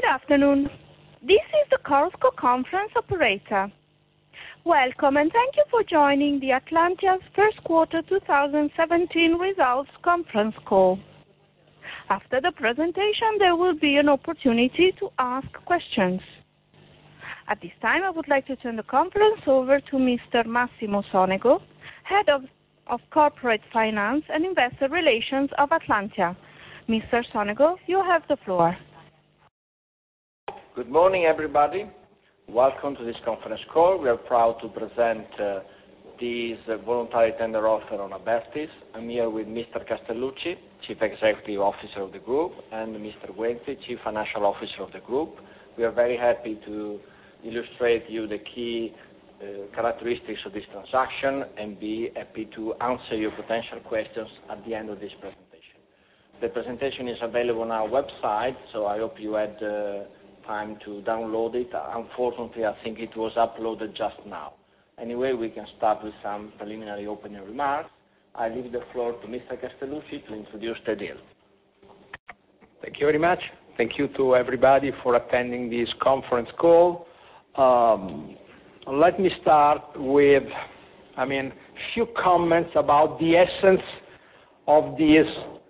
Good afternoon. This is the Chorus Call conference operator. Welcome and thank you for joining the Atlantia's first quarter 2017 results conference call. After the presentation, there will be an opportunity to ask questions. At this time, I would like to turn the conference over to Mr. Massimo Sonego, Head of Corporate Finance and Investor Relations of Atlantia. Mr. Sonego, you have the floor. Good morning, everybody. Welcome to this conference call. We are proud to present this voluntary tender offer on Abertis. I'm here with Mr. Castellucci, Chief Executive Officer of the Group, and Mr. Guenzi, Chief Financial Officer of the Group. We are very happy to illustrate you the key characteristics of this transaction and be happy to answer your potential questions at the end of this presentation. The presentation is available on our website, so I hope you had time to download it. Unfortunately, I think it was uploaded just now. Anyway, we can start with some preliminary opening remarks. I leave the floor to Mr. Castellucci to introduce the deal. Thank you very much. Thank you to everybody for attending this conference call. Let me start with, few comments about the essence of this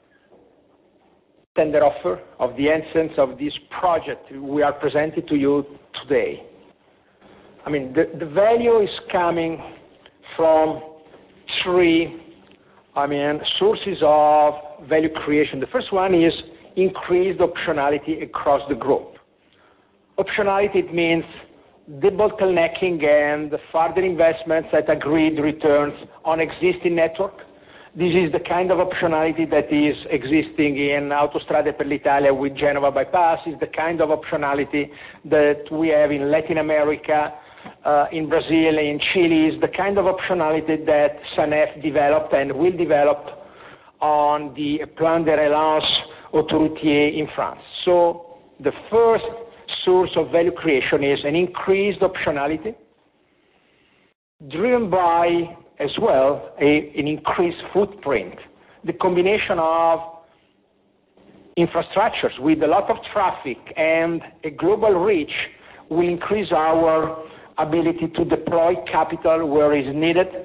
tender offer, of the essence of this project we are presenting to you today. The value is coming from three sources of value creation. The first one is increased optionality across the group. Optionality, it means debottlenecking and further investments at agreed returns on existing network. This is the kind of optionality that is existing in Autostrade per l'Italia with Genova bypass. It's the kind of optionality that we have in Latin America, in Brazil, in Chile. It's the kind of optionality that SANEF developed and will develop on the Plan de Relance Autoroutier in France. So the first source of value creation is an increased optionality driven by, as well, an increased footprint. The combination of infrastructures with a lot of traffic and a global reach will increase our ability to deploy capital where is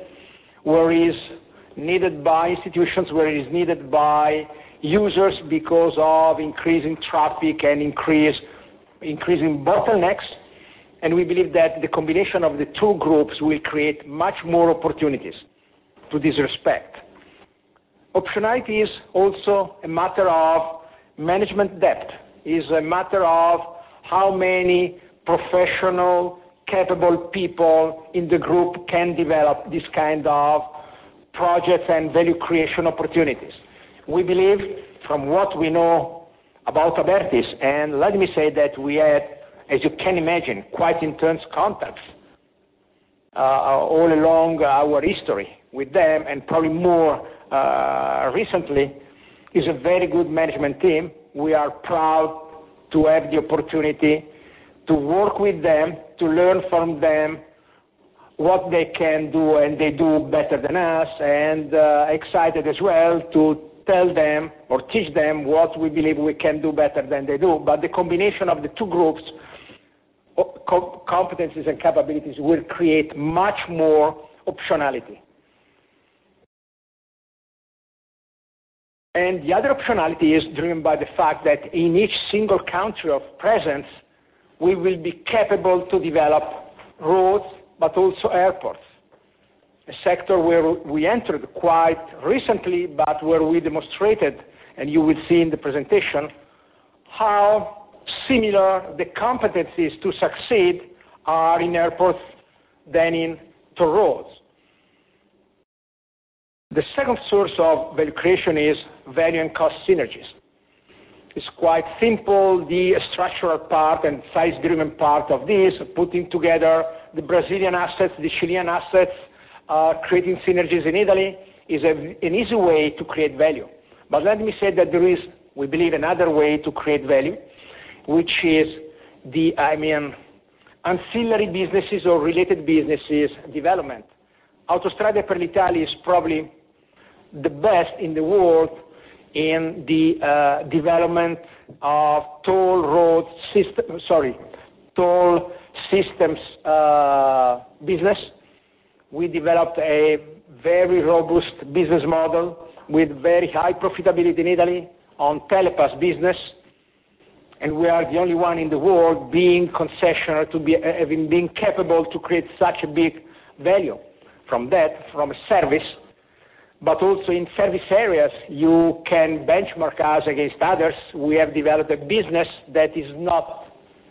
needed by institutions, where is needed by users because of increasing traffic and increasing bottlenecks. And we believe that the combination of the two groups will create much more opportunities to this respect. Optionality is also a matter of management depth, is a matter of how many professional, capable people in the group can develop this kind of projects and value creation opportunities. We believe, from what we know about Abertis, and let me say that we had, as you can imagine, quite intense contacts all along our history with them, and probably more recently, is a very good management team. We are proud to have the opportunity to work with them, to learn from them what they can do, and they do better than us, and excited as well to tell them or teach them what we believe we can do better than they do. But the combination of the two groups, competencies and capabilities, will create much more optionality. And the other optionality is driven by the fact that in each single country of presence, we will be capable to develop roads, but also airports, a sector where we entered quite recently, but where we demonstrated, and you will see in the presentation, how similar the competencies to succeed are in airports than in toll roads. The second source of value creation is value and cost synergies. It's quite simple. The structural part and size-driven part of this, putting together the Brazilian assets, the Chilean assets, creating synergies in Italy, is an easy way to create value. But let me say that there is, we believe, another way to create value, which is the, ancillary businesses or related businesses development. Autostrade per l'Italia is probably the best in the world in the development of toll road toll systems business. We developed a very robust business model with very high profitability in Italy on Telepass business, and we are the only one in the world being concessionaire having been capable to create such a big value from a service. But also in service areas, you can benchmark us against others. We have developed a business that is not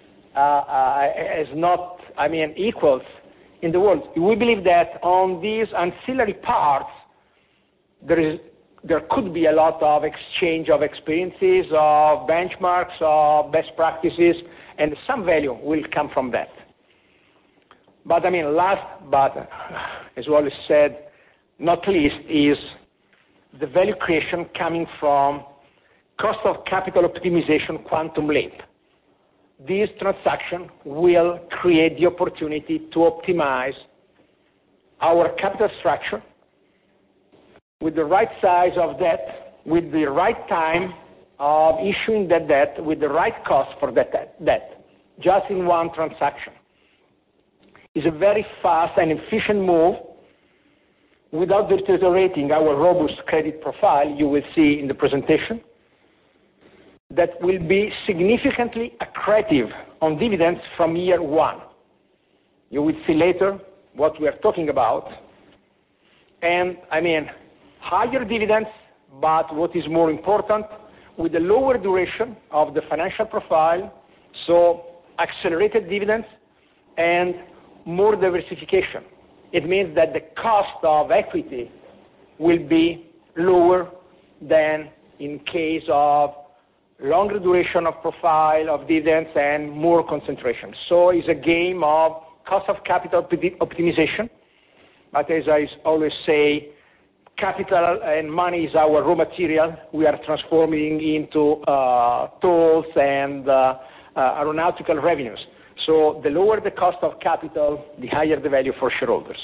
equals in the world. We believe that on these ancillary parts, there could be a lot of exchange of experiences, of benchmarks, of best practices, and some value will come from that. But last, but as well as said, not least, is the value creation coming from cost of capital optimization quantum leap. This transaction will create the opportunity to optimize our capital structure with the right size of debt, with the right time of issuing that debt, with the right cost for that debt, just in one transaction. It's a very fast and efficient move without deteriorating our robust credit profile, you will see in the presentation, that will be significantly accretive on dividends from year one. You will see later what we are talking about. And higher dividends, but what is more important, with a lower duration of the financial profile, so accelerated dividends and more diversification. It means that the cost of equity will be lower than in case of longer duration of profile of dividends and more concentration. So it's a game of cost of capital optimization. But as I always say, capital and money is our raw material. We are transforming into tolls and aeronautical revenues. So the lower the cost of capital, the higher the value for shareholders.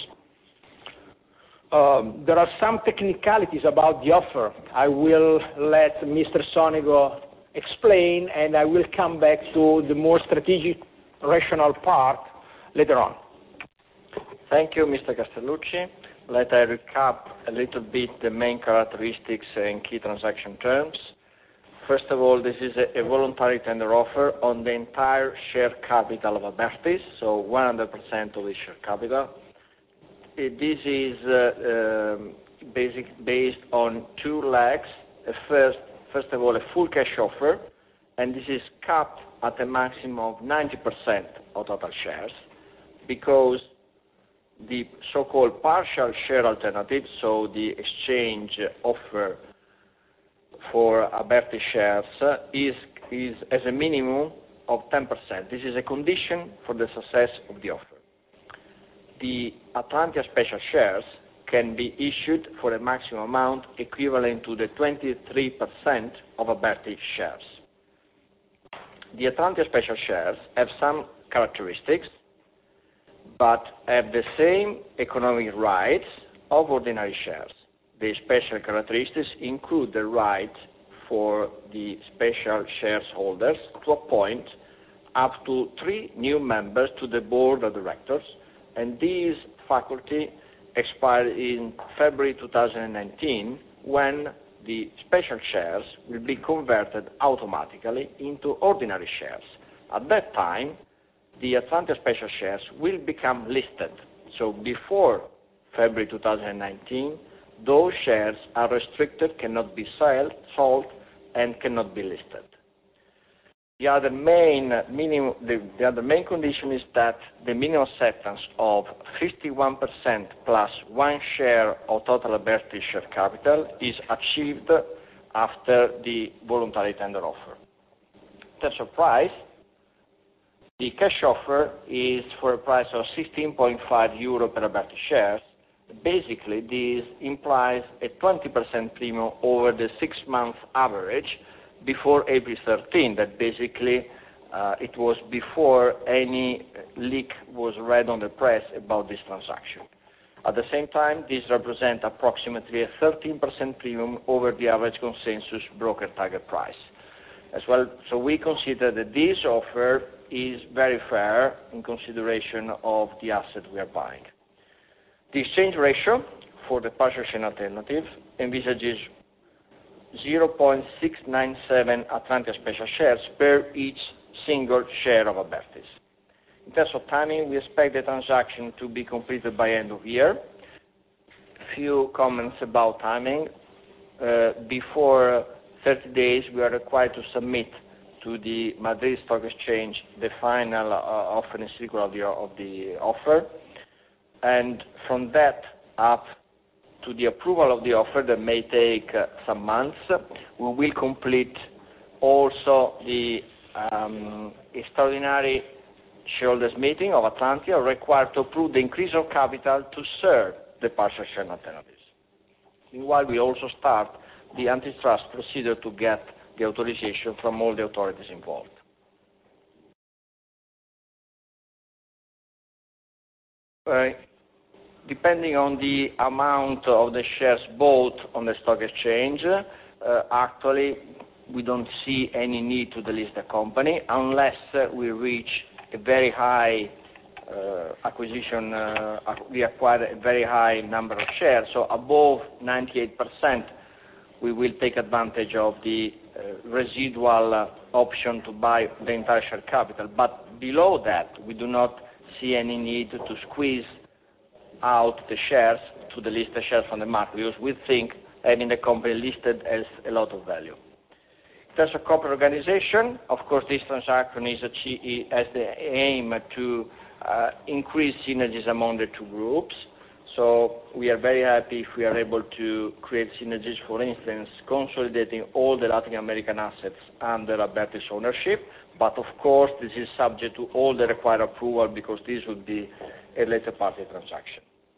There are some technicalities about the offer. I will let Mr. Sonego explain, and I will come back to the more strategic, rational part later on. Thank you, Mr. Castellucci. Let I recap a little bit the main characteristics and key transaction terms. First of all, this is a voluntary tender offer on the entire share capital of Abertis, so 100% of the share capital. This is based on two legs. First of all, a full cash offer, and this is capped at a maximum of 90% of total shares, because the so-called partial share alternative, so the exchange offer for Abertis shares, is as a minimum of 10%. This is a condition for the success of the offer. The Atlantia special shares can be issued for a maximum amount equivalent to the 23% of Abertis shares. The Atlantia special shares have some characteristics, but have the same economic rights of ordinary shares. The special characteristics include the right for the special shareholders to appoint up to 3 new members to the board of directors, and these faculty expire in February 2019, when the special shares will be converted automatically into ordinary shares. At that time, the Atlantia special shares will become listed. So before February 2019, those shares are restricted, cannot be sold, and cannot be listed. The other main condition is that the minimum acceptance of 51% plus 1 share of total Abertis share capital is achieved after the voluntary tender offer. In terms of price, the cash offer is for a price of 16.5 euro per Abertis shares. Basically, this implies a 20% premium over the 6-month average before April 13. That basically it was before any leak was read on the press about this transaction. At the same time, this represents approximately a 13% premium over the average consensus broker target price. as well. So we consider that this offer is very fair in consideration of the asset we are buying. The exchange ratio for the partial share alternative envisages 0.697 Atlantia special shares per each single share of Abertis. In terms of timing, we expect the transaction to be completed by end of year. Few comments about timing. Before 30 days, we are required to submit to the Madrid Stock Exchange the final offering circular of the offer, and from that up to the approval of the offer that may take some months, we will complete also the extraordinary shareholders meeting of Atlantia required to approve the increase of capital to serve the partial share alternatives. Meanwhile, we also start the antitrust procedure to get the authorization from all the authorities involved. Depending on the amount of the shares bought on the stock exchange, actually we don't see any need to delist the company unless we reach a very high acquisition, we acquire a very high number of shares, so above 98%, we will take advantage of the residual option to buy the entire share capital. But below that, we do not see any need to squeeze out the shares, to delist the shares from the market, because we think having the company listed has a lot of value. In terms of corporate organization, of course, this transaction has the aim to increase synergies among the two groups. So we are very happy if we are able to create synergies, for instance, consolidating all the Latin American assets under Abertis ownership. But of course, this is subject to all the required approval because this would be a later party transaction.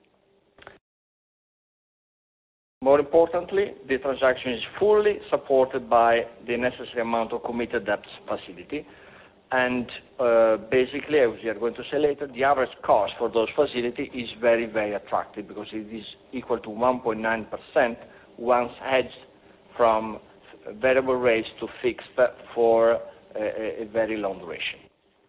More importantly, the transaction is fully supported by the necessary amount of committed debt facility. And basically, as we are going to say later, the average cost for those facilities is very, very attractive because it is equal to 1.9% once hedged from variable rates to fixed for a very long duration.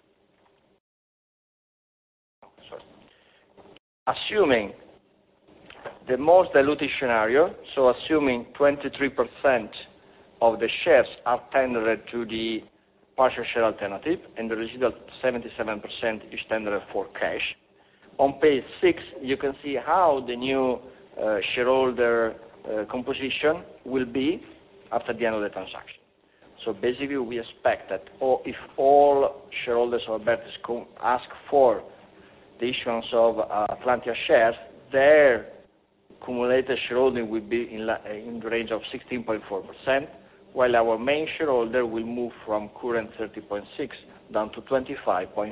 Assuming the most dilutive scenario, so assuming 23% of the shares are tendered to the partial share alternative, and the residual 77% is tendered for cash. On page 6, you can see how the new shareholder composition will be after the end of the transaction. So basically, we expect that if all shareholders of Abertis ask for the issuance of Atlantia shares, their cumulated shareholding will be in the range of 16.4%, while our main shareholder will move from current 30.6% down to 25.5%.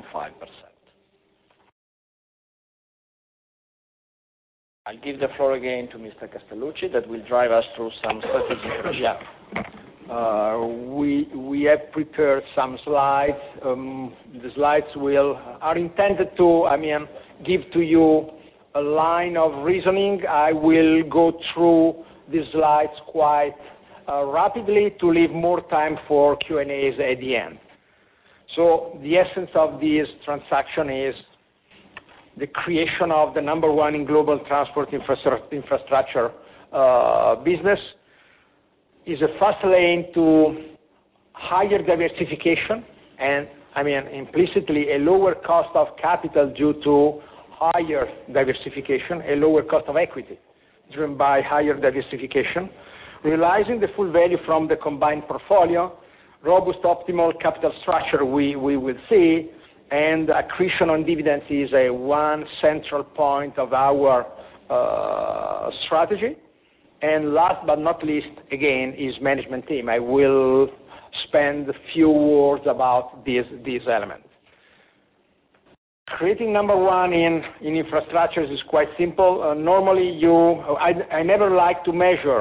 I'll give the floor again to Mr. Castellucci that will drive us through some strategic issues. We have prepared some slides. The slides are intended to, give to you a line of reasoning. I will go through these slides quite rapidly to leave more time for Q&As at the end. So the essence of this transaction is the creation of the number one in global transport infrastructure business, is a fast lane to higher diversification and, implicitly a lower cost of capital due to higher diversification, a lower cost of equity driven by higher diversification, realizing the full value from the combined portfolio, robust optimal capital structure we will see, and accretion on dividends is one central point of our strategy. And last but not least, again, is management team. I will spend a few words about these elements. Creating number one in infrastructures is quite simple. Normally, I never like to measure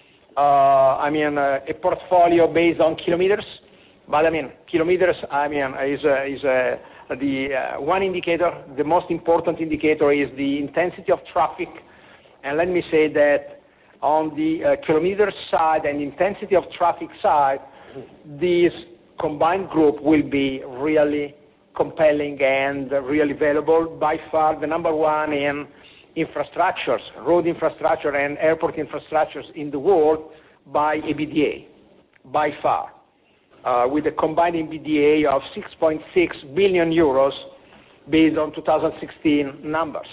a portfolio based on kilometers, but kilometers is the one indicator. The most important indicator is the intensity of traffic, and let me say that on the kilometer side and intensity of traffic side, this combined group will be really compelling and really valuable. By far the number one in infrastructures, road infrastructure and airport infrastructures in the world by EBITDA, by far, with a combined EBITDA of 6.6 billion euros based on 2016 numbers.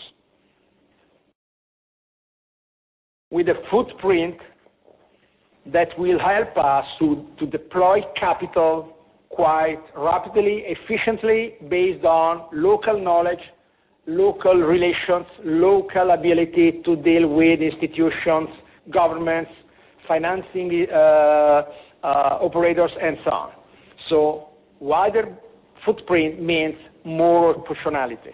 With a footprint that will help us to deploy capital quite rapidly, efficiently, based on local knowledge, local relations, local ability to deal with institutions, governments, financing operators, and so on. So wider footprint means more proportionality.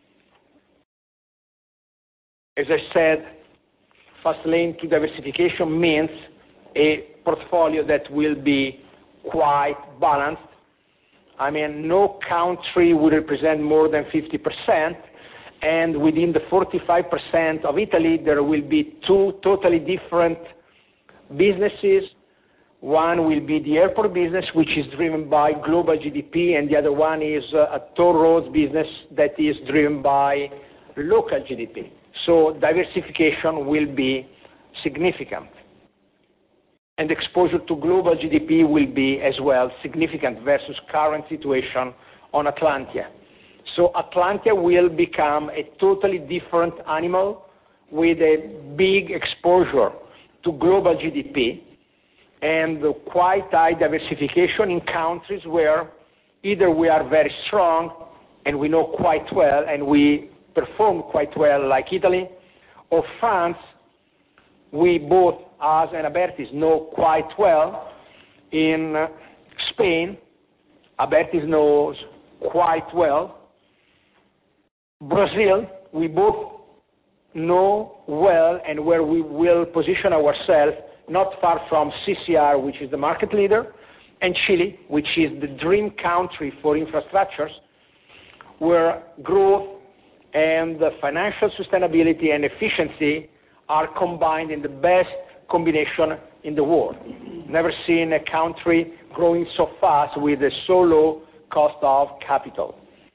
As I said, fast lane to diversification means a portfolio that will be quite balanced. I mean, no country will represent more than 50%, and within the 45% of Italy, there will be two totally different businesses. One will be the airport business, which is driven by global GDP, and the other one is a toll roads business that is driven by local GDP. So diversification will be significant. And exposure to global GDP will be as well significant versus current situation on Atlantia. So Atlantia will become a totally different animal with a big exposure to global GDP and quite high diversification in countries where either we are very strong and we know quite well and we perform quite well, like Italy, or France, we both, us and Abertis, know quite well. In Spain, Abertis knows quite well. Brazil, we both know well, and where we will position ourselves not far from CCR, which is the market leader, and Chile, which is the dream country for infrastructures, where growth and the financial sustainability and efficiency are combined in the best combination in the world. Never seen a country growing so fast with a so low cost of capital.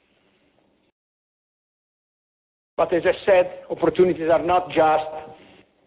But as I said, opportunities are not just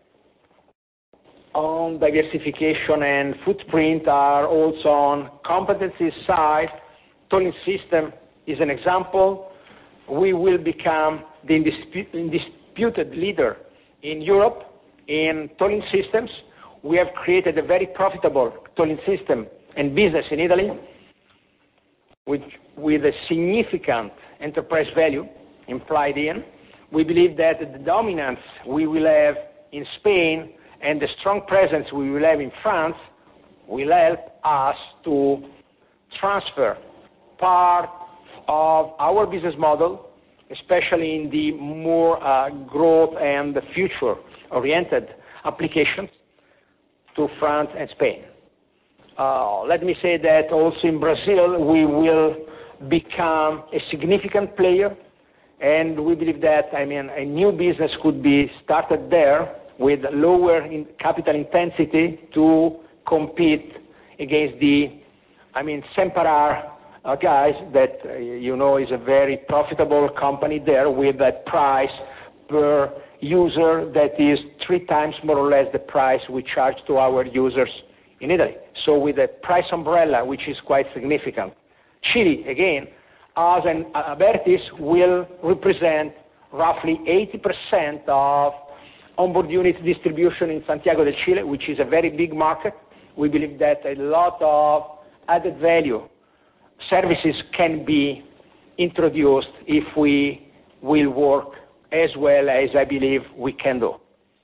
on diversification and footprint, are also on competency side. Tolling system is an example. We will become the undisputed leader in Europe in tolling systems. We have created a very profitable tolling system and business in Italy with a significant enterprise value implied in. We believe that the dominance we will have in Spain and the strong presence we will have in France will help us to transfer part of our business model, especially in the more growth and the future-oriented applications, to France and Spain. Let me say that also in Brazil we will become a significant player, and we believe that a new business could be started there with lower capital intensity to compete against the Semparar guys that is a very profitable company there with a price per user that is 3 times more or less the price we charge to our users in Italy. So with a price umbrella which is quite significant. Chile, again, us and Abertis will represent roughly 80% of onboard unit distribution in Santiago de Chile, which is a very big market. We believe that a lot of added value services can be introduced if we will work as well as I believe we can do.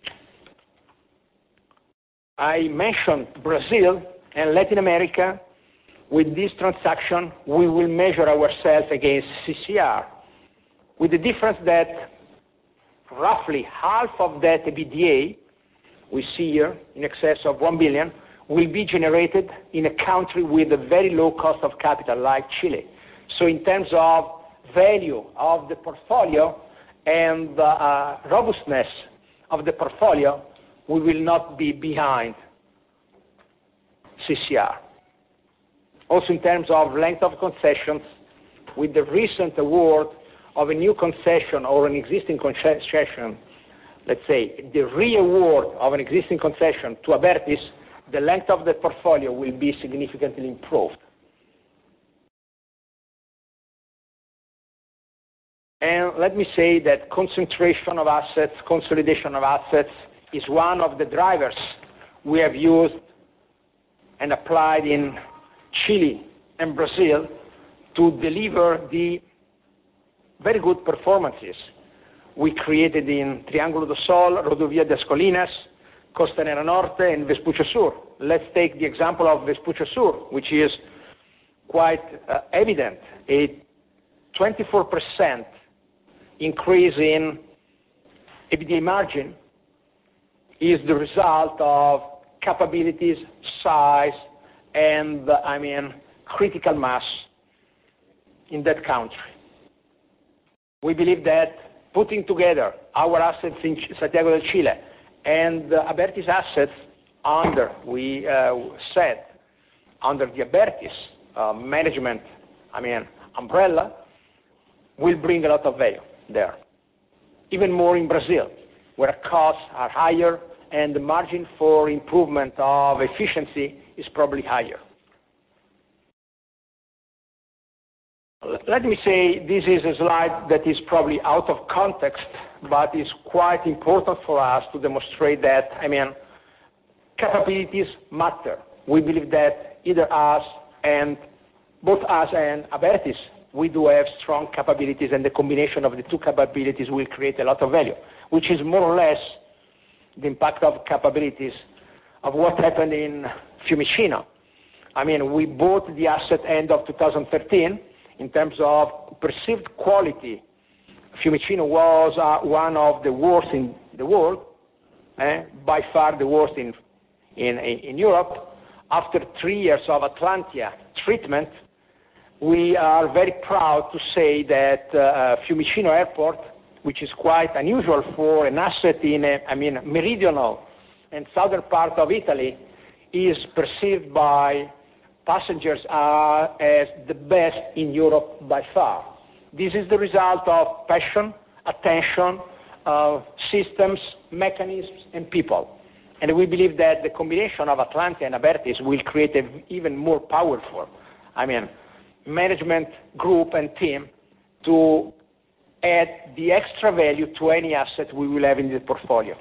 I mentioned Brazil and Latin America. With this transaction, we will measure ourselves against CCR, with the difference that roughly half of that EBITDA we see here, in excess of 1 billion, will be generated in a country with a very low cost of capital like Chile. So in terms of value of the portfolio and the robustness of the portfolio, we will not be behind CCR. also in terms of length of concessions, with the recent award of a new concession or an existing concession, let's say, the re-award of an existing concession to Abertis, the length of the portfolio will be significantly improved. And let me say that concentration of assets, consolidation of assets, is one of the drivers we have used and applied in Chile and Brazil to deliver the very good performances we created in Triángulo do Sol, Rodovia das Colinas, Costanera Norte, and Vespucio Sur. Let's take the example of Vespucio Sur, which is quite evident. A 24% increase in EBITDA margin is the result of capabilities, size, and critical mass in that country. We believe that putting together our assets in Santiago del Chile and Abertis assets under the Abertis management, umbrella, will bring a lot of value there. Even more in Brazil, where costs are higher and the margin for improvement of efficiency is probably higher. Let me say this is a slide that is probably out of context, but is quite important for us to demonstrate that, capabilities matter. We believe that either both us and Abertis, we do have strong capabilities, and the combination of the two capabilities will create a lot of value, which is more or less the impact of capabilities of what happened in Fiumicino. We bought the asset end of 2013. In terms of perceived quality, Fiumicino was one of the worst in the world, by far the worst in Europe. After 3 years of Atlantia treatment, we are very proud to say that Fiumicino Airport, which is quite unusual for an asset in a meridional and southern part of Italy, is perceived by passengers as the best in Europe by far. This is the result of passion, attention, systems, mechanisms, and people. And we believe that the combination of Atlantia and Abertis will create an even more powerful, management group and team to add the extra value to any asset we will have in the portfolio.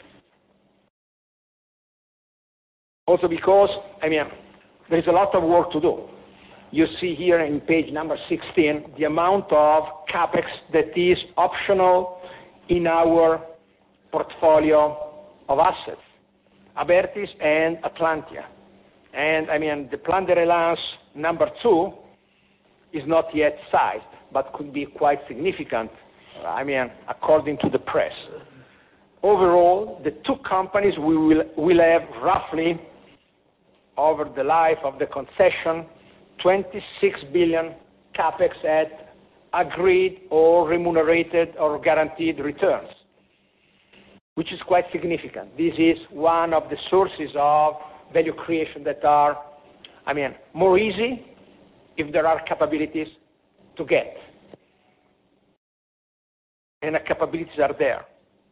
Also because, there is a lot of work to do. You see here in page number 16 the amount of capex that is optional in our portfolio of assets, Abertis and Atlantia. And the Plan de Relance number 2 is not yet sized, but could be quite significant, according to the press. Overall, the two companies will have roughly, over the life of the concession, 26 billion capex at agreed or remunerated or guaranteed returns, which is quite significant. This is one of the sources of value creation that are, more easy if there are capabilities to get. And the capabilities are there.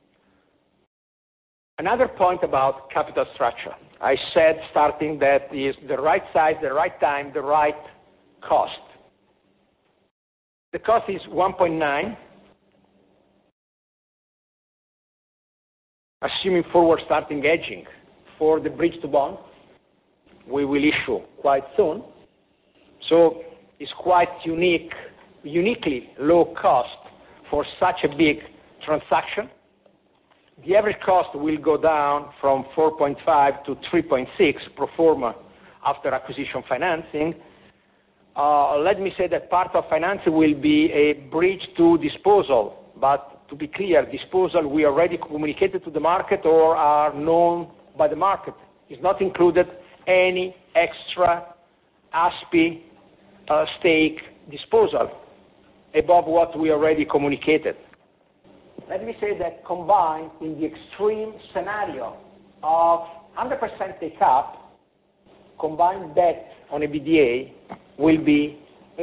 Another point about capital structure. I said starting that is the right size, the right time, the right cost. The cost is 1.9, assuming forward starting hedging for the bridge to bond we will issue quite soon. So it's quite uniquely low cost for such a big transaction. The average cost will go down from 4.5 to 3.6 pro forma after acquisition financing. Let me say that part of financing will be a bridge to disposal, but to be clear, disposal we already communicated to the market or are known by the market. It's not included any extra ASPI stake disposal above what we already communicated. Let me say that combined in the extreme scenario of 100% take up, combined debt on EBITDA will be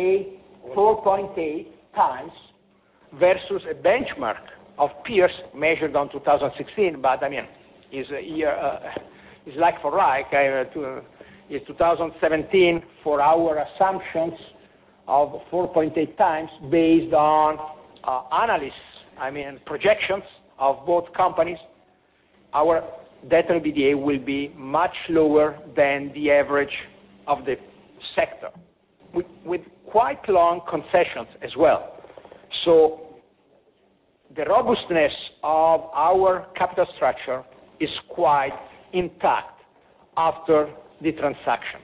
4.8 times versus a benchmark of peers measured on 2016, but I mean, is like for like. Is 2017 for our assumptions of 4.8 times based on analysts, projections of both companies. Our debt to EBITDA will be much lower than the average of the sector, with quite long concessions as well. So the robustness of our capital structure is quite intact after the transaction.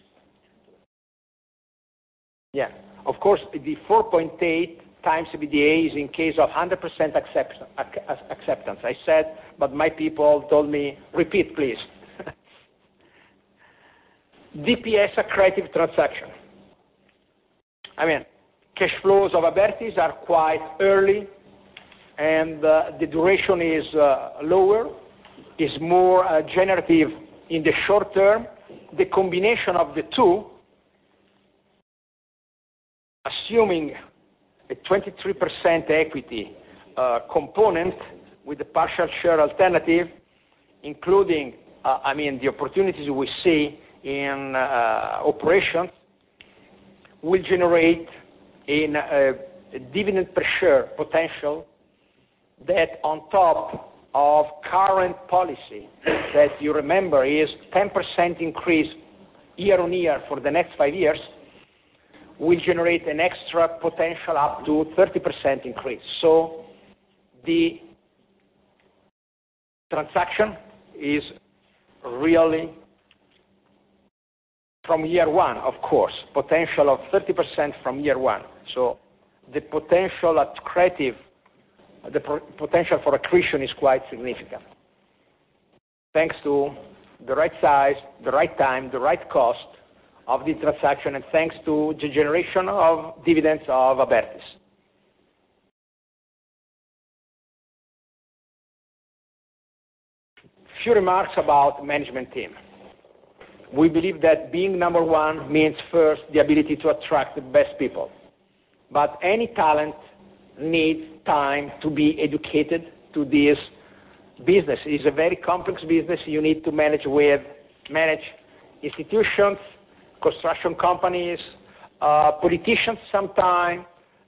Yeah, of course, the 4.8 times EBITDA is in case of 100% acceptance. I said, but my people told me, repeat, please. DPS accretive transaction. Cash flows of Abertis are quite early, and the duration is lower, is more generative in the short term. The combination of the two, assuming a 23% equity component with the partial share alternative, including the opportunities we see in operations, will generate in a dividend per share potential that, on top of current policy that you remember is 10% increase year on year for the next 5 years, will generate an extra potential up to 30% increase. So the transaction is really, from year one, of course, potential of 30% from year one. So the potential for accretion is quite significant. Thanks to the right size, the right time, the right cost of the transaction, and thanks to the generation of dividends of Abertis. Few remarks about management team. We believe that being number one means first the ability to attract the best people. But any talent needs time to be educated to this business. It is a very complex business. You need to manage institutions, construction companies, politicians sometimes,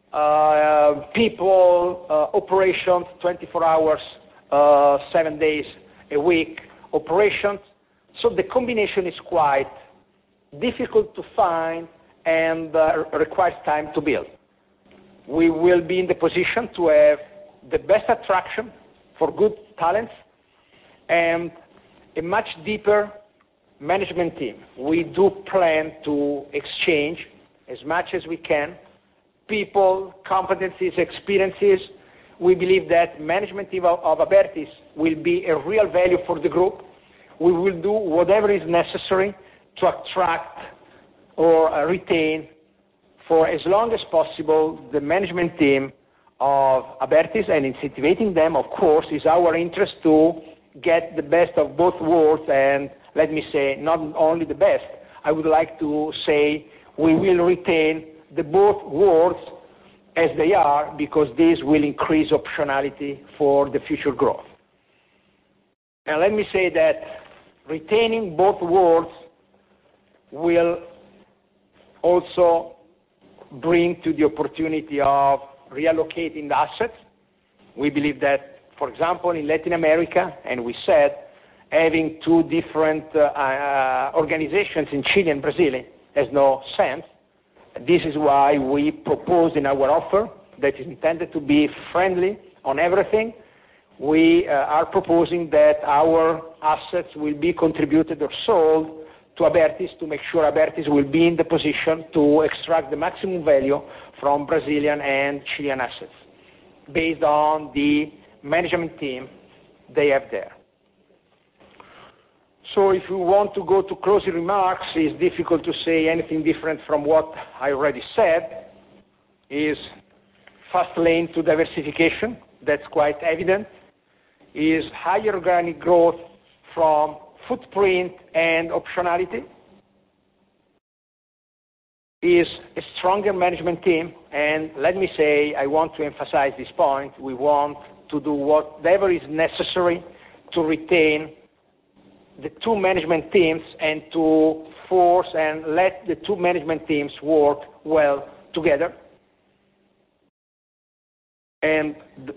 people, operations, 24 hours, 7 days a week operations. So the combination is quite difficult to find and requires time to build. We will be in the position to have the best attraction for good talents and a much deeper management team. We do plan to exchange as much as we can people, competencies, experiences. We believe that management team of Abertis will be a real value for the group. We will do whatever is necessary to attract or retain for as long as possible the management team of Abertis, and incentivating them, of course, is our interest to get the best of both worlds, and let me say, not only the best. I would like to say we will retain the both worlds as they are, because this will increase optionality for the future growth. And let me say that retaining both worlds will also bring to the opportunity of reallocating the assets. We believe that, for example, in Latin America, and we said, having two different organizations in Chile and Brazil has no sense. This is why we propose in our offer, that is intended to be friendly on everything, we are proposing that our assets will be contributed or sold to Abertis to make sure Abertis will be in the position to extract the maximum value from Brazilian and Chilean assets based on the management team they have there. So if you want to go to closing remarks, it's difficult to say anything different from what I already said. Is fast lane to diversification, that's quite evident. Is higher organic growth from footprint and optionality, is a stronger management team, and let me say, I want to emphasize this point, we want to do whatever is necessary to retain the two management teams and to force and let the two management teams work well together. And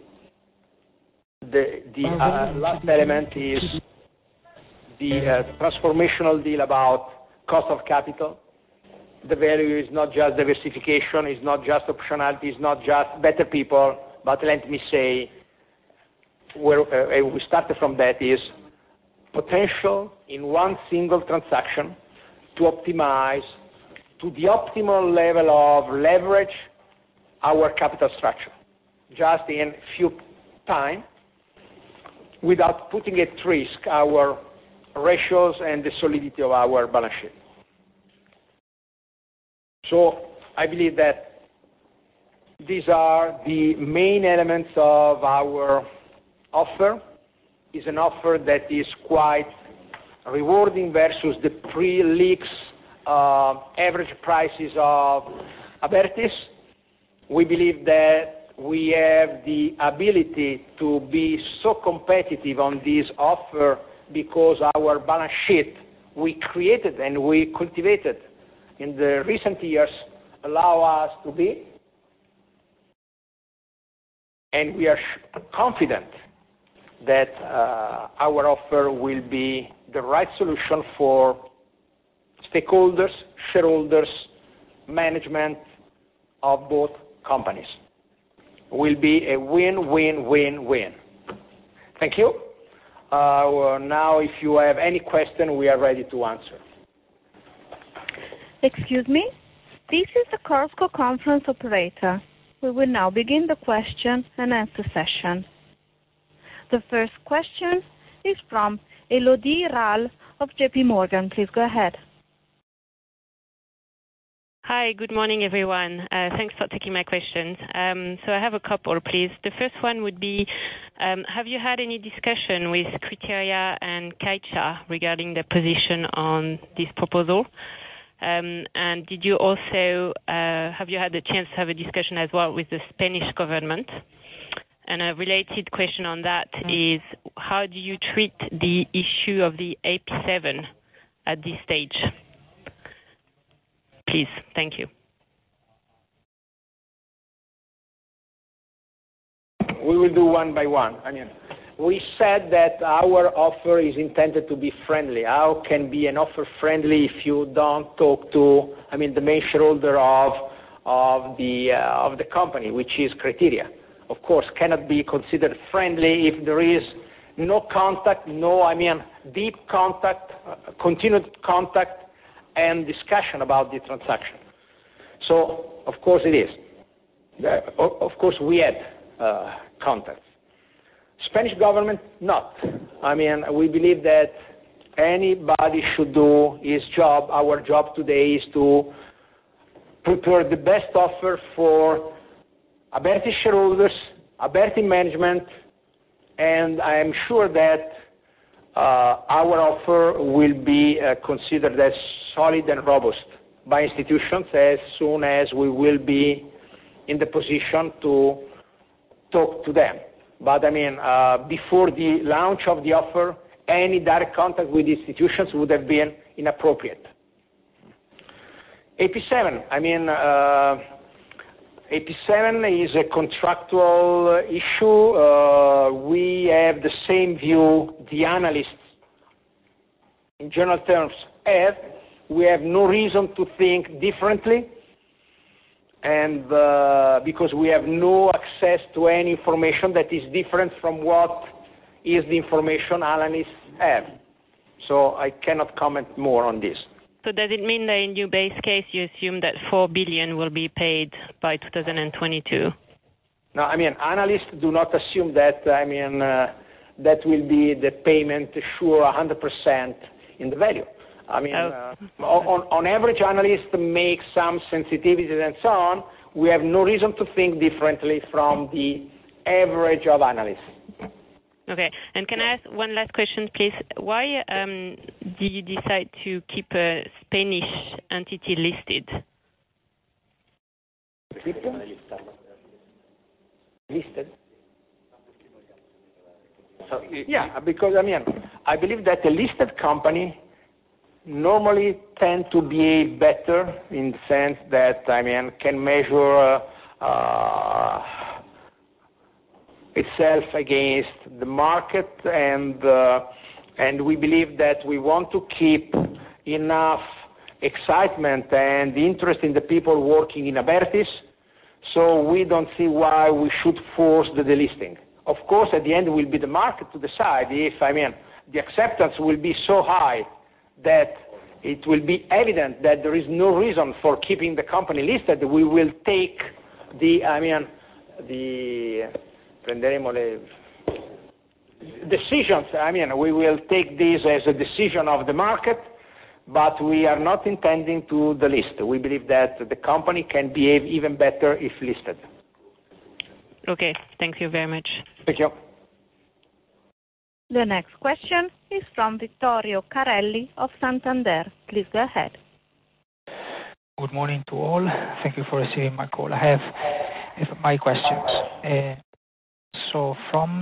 the last element is the transformational deal about cost of capital. The value is not just diversification, it's not just optionality, it's not just better people, but let me say, where we started from that is potential in one single transaction to optimize to the optimal level of leverage our capital structure, just in few time, without putting at risk our ratios and the solidity of our balance sheet. So I believe that these are the main elements of our offer. It's an offer that is quite rewarding versus the pre-leaks average prices of Abertis. We believe that we have the ability to be so competitive on this offer because our balance sheet we created and we cultivated in the recent years allow us to be, and we are confident that our offer will be the right solution for stakeholders, shareholders, management of both companies. Will be a win-win-win-win. Thank you. Now, if you have any question, we are ready to answer. Excuse me, this is the Chorus Call conference operator. We will now begin the question and answer session. The first question is from Elodie Rall of JP Morgan. Please go ahead. Hi, good morning, everyone. Thanks for taking my questions. So I have a couple, please. The first one would be, have you had any discussion with Criteria and Caixa regarding their position on this proposal? And did you also, have you had the chance to have a discussion as well with the Spanish government? And a related question on that is, how do you treat the issue of the AP7 at this stage? Please, thank you. We will do one by one. We said that our offer is intended to be friendly. How can be an offer friendly if you don't talk to, the main shareholder of the company, which is Criteria? Of course, cannot be considered friendly if there is no contact, deep contact, continued contact, and discussion about the transaction. So, of course, it is. Of course, we had contacts. Spanish government, not. We believe that anybody should do his job. Our job today is to prepare the best offer for Abertis shareholders, Abertis management, and I am sure that our offer will be considered as solid and robust by institutions as soon as we will be in the position to talk to them. But before the launch of the offer, any direct contact with institutions would have been inappropriate. AP7, AP7 is a contractual issue. We have the same view the analysts, in general terms, have. We have no reason to think differently, and because we have no access to any information that is different from what is the information analysts have. So I cannot comment more on this. So does it mean that in your base case you assume that 4 billion will be paid by 2022? No, analysts do not assume that, that will be the payment sure 100% in the value. On average, analysts make some sensitivities and so on. We have no reason to think differently from the average of analysts. Okay. And can I ask one last question, please? Why did you decide to keep a Spanish entity listed Listed? So, yeah, because I believe that a listed company normally tend to behave better in the sense that can measure itself against the market, and we believe that we want to keep enough excitement and interest in the people working in Abertis, so we don't see why we should force the delisting. Of course, at the end, it will be the market to decide if, the acceptance will be so high that it will be evident that there is no reason for keeping the company listed. We will take decisions. We will take this as a decision of the market, but we are not intending to delist. We believe that the company can behave even better if listed. Okay, thank you very much. Thank you. The next question is from Vittorio Carelli of Santander. Please go ahead. Good morning to all. Thank you for receiving my call. I have my questions. So from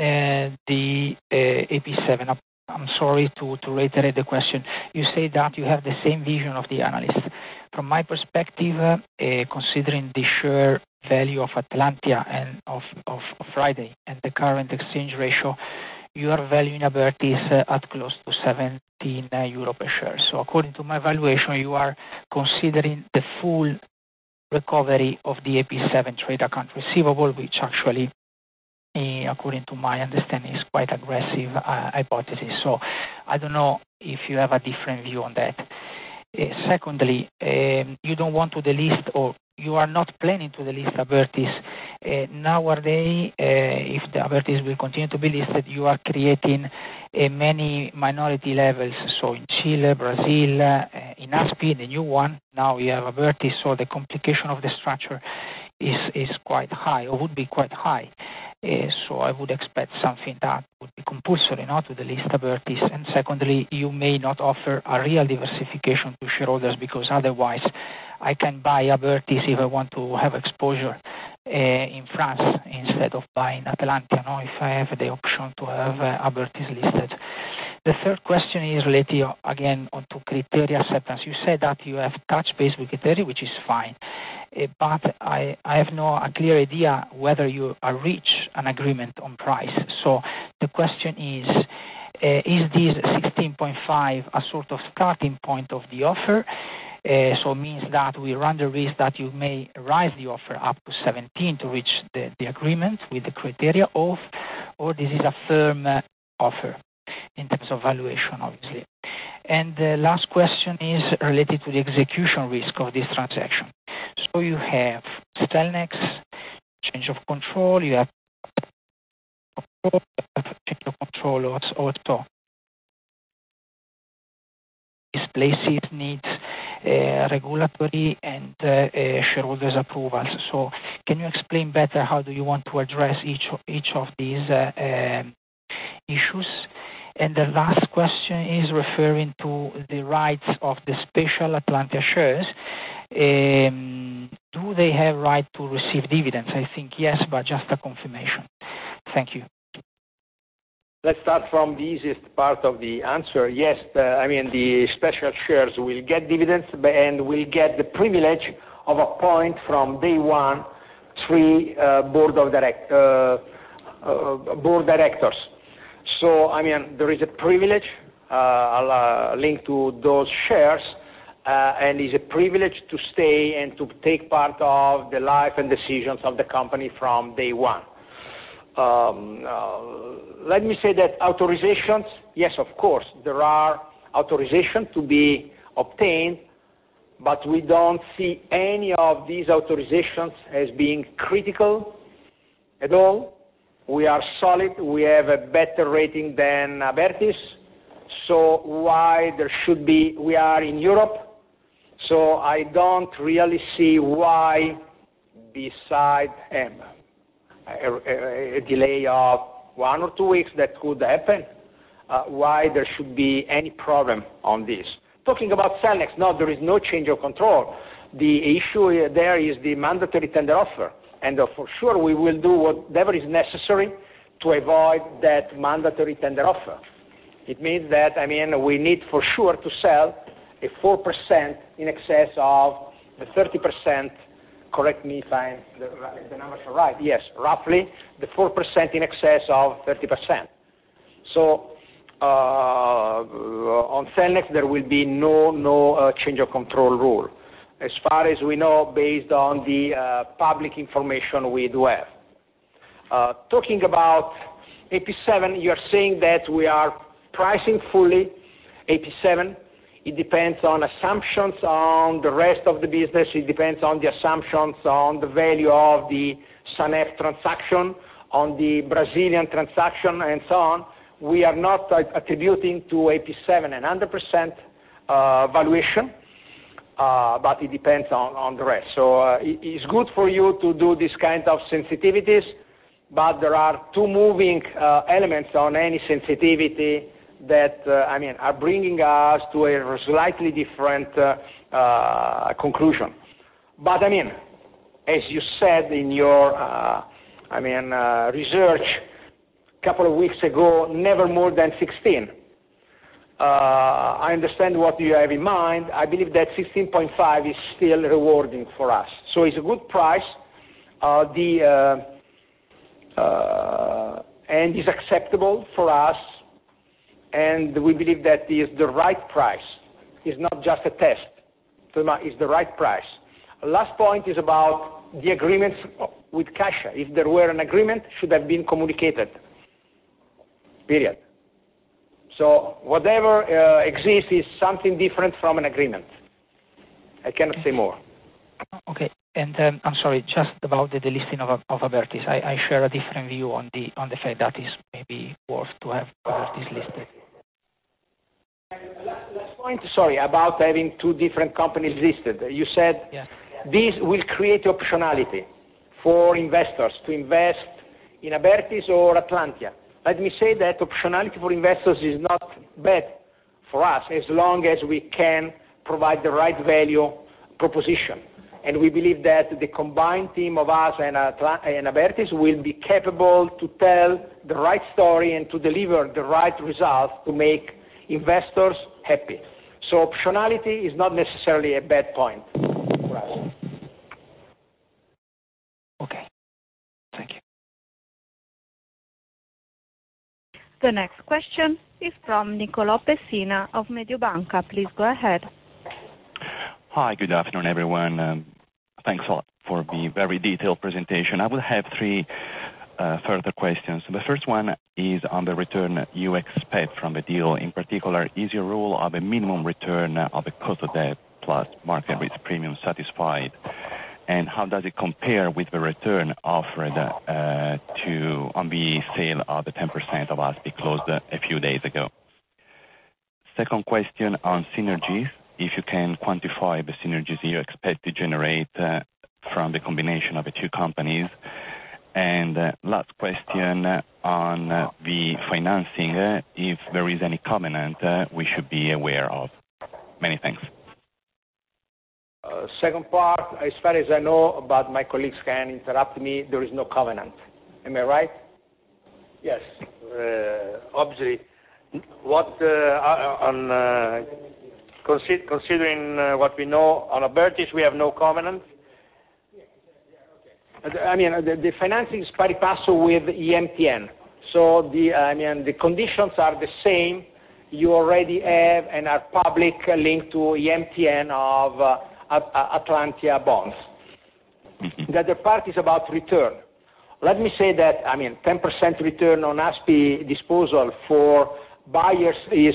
the AP7, I'm sorry to reiterate the question. You say that you have the same vision of the analyst. From my perspective, considering the share value of Atlantia and of Friday and the current exchange ratio, you are valuing Abertis at close to 17 euro per share. So according to my valuation, you are considering the full recovery of the AP7 trade account receivable, which actually, according to my understanding, is quite aggressive hypothesis. So I don't know if you have a different view on that. Secondly, you don't want to delist, or you are not planning to delist Abertis. Nowadays, if the Abertis will continue to be listed, you are creating many minority levels. So in Chile, Brazil, in ASPI, the new one, now you have Abertis, so the complication of the structure is quite high, or would be quite high. So I would expect something that would be compulsory, not to delist Abertis. And secondly, you may not offer a real diversification to shareholders, because otherwise I can buy Abertis if I want to have exposure in France instead of buying Atlantia, if I have the option to have Abertis listed. The third question is related again to criteria acceptance. You said that you have touch base with criteria, which is fine, but I have a clear idea whether you reach an agreement on price. So the question is this 16.5 a sort of starting point of the offer? So it means that we run the risk that you may rise the offer up to 17 to reach the agreement with the criteria, or this is a firm offer in terms of valuation, obviously. And the last question is related to the execution risk of this transaction. So you have Cellnex, change of control, you have change of control also. This places needs regulatory and shareholders' approvals. So can you explain better how do you want to address each of these issues? And the last question is referring to the rights of the special Atlantia shares. Do they have right to receive dividends? I think yes, but just a confirmation. Thank you. Let's start from the easiest part of the answer. Yes, the special shares will get dividends and will get the privilege of appoint from day one 3 board directors. So, there is a privilege linked to those shares, and is a privilege to stay and to take part of the life and decisions of the company from day one. Let me say that authorizations, yes, of course, there are authorizations to be obtained, but we don't see any of these authorizations as being critical at all. We are solid. We have a better rating than Abertis. So why there should be, we are in Europe, so I don't really see why, beside a delay of 1 or 2 weeks that could happen, why there should be any problem on this. Talking about Cellnex, no, there is no change of control. The issue there is the mandatory tender offer, and for sure we will do whatever is necessary to avoid that mandatory tender offer. It means that, we need for sure to sell a 4% in excess of the 30%, correct me if the numbers are right, yes, roughly the 4% in excess of 30%. So on Cellnex there will be no change of control rule, as far as we know, based on the public information we do have. Talking about AP7, you are saying that we are pricing fully AP7. It depends on assumptions on the rest of the business. It depends on the assumptions on the value of the Sanef transaction, on the Brazilian transaction, and so on. We are not attributing to AP7 an 100% valuation, but it depends on the rest. So it's good for you to do this kind of sensitivities, but there are two moving elements on any sensitivity that are bringing us to a slightly different conclusion. But as you said in your research a couple of weeks ago, never more than 16. I understand what you have in mind. I believe that 16.5 is still rewarding for us. So it's a good price, and is acceptable for us. And we believe that is the right price. It's not just a test. It's the right price. Last point is about the agreements with Caixa. If there were an agreement, should have been communicated. Period. So whatever exists is something different from an agreement. I cannot say more. Okay. And I'm sorry, just about the delisting of Abertis. I share a different view on the fact that is maybe worth to have Abertis listed. Last point, sorry, about having two different companies listed. You said this will create optionality for investors to invest in Abertis or Atlantia. Let me say that optionality for investors is not bad for us as long as we can provide the right value proposition. And we believe that the combined team of us and Abertis will be capable to tell the right story and to deliver the right results to make investors happy. So optionality is not necessarily a bad point for us. Okay. Thank you. The next question is from Niccolò Pessina of Mediobanca. Please go ahead. Hi, good afternoon, everyone. Thanks a lot for the very detailed presentation. I will have three further questions. The first one is on the return you expect from the deal. In particular, is your rule of a minimum return of the cost of debt plus market risk premium satisfied? And how does it compare with the return offered on the sale of the 10% of ASPI closed a few days ago? Second question on synergies. If you can quantify the synergies you expect to generate from the combination of the two companies. And last question on the financing, if there is any covenant we should be aware of. Many thanks. Second part, as far as I know, but my colleagues can interrupt me, there is no covenant. Am I right? Yes. Obviously, considering what we know on Abertis, we have no covenant. The financing is pari passu with EMTN. So the conditions are the same. You already have and are public linked to EMTN of Atlantia bonds. The other part is about return. Let me say that 10% return on ASPI disposal for buyers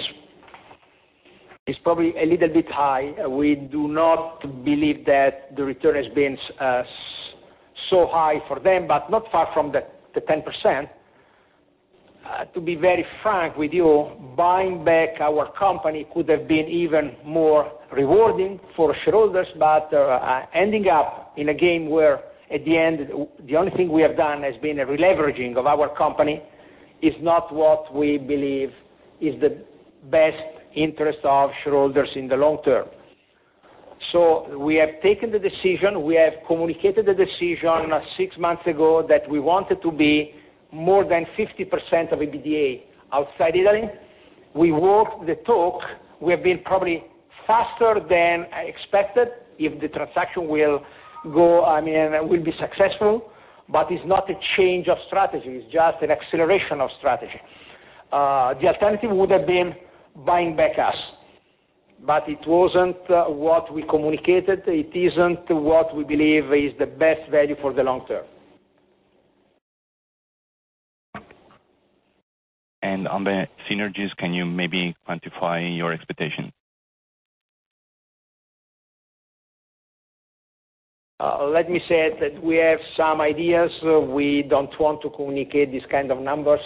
is probably a little bit high. We do not believe that the return has been so high for them, but not far from the 10%. To be very frank with you, buying back our company could have been even more rewarding for shareholders, but ending up in a game where at the end the only thing we have done has been a releveraging of our company is not what we believe is the best interest of shareholders in the long term. So we have taken the decision, we have communicated the decision 6 months ago that we wanted to be more than 50% of EBITDA outside Italy. We walked the talk. We have been probably faster than I expected if the transaction will be successful, but it's not a change of strategy, it's just an acceleration of strategy. The alternative would have been buying back us, but it wasn't what we communicated. It isn't what we believe is the best value for the long term. And on the synergies, can you maybe quantify your expectation? Let me say that we have some ideas. We don't want to communicate these kind of numbers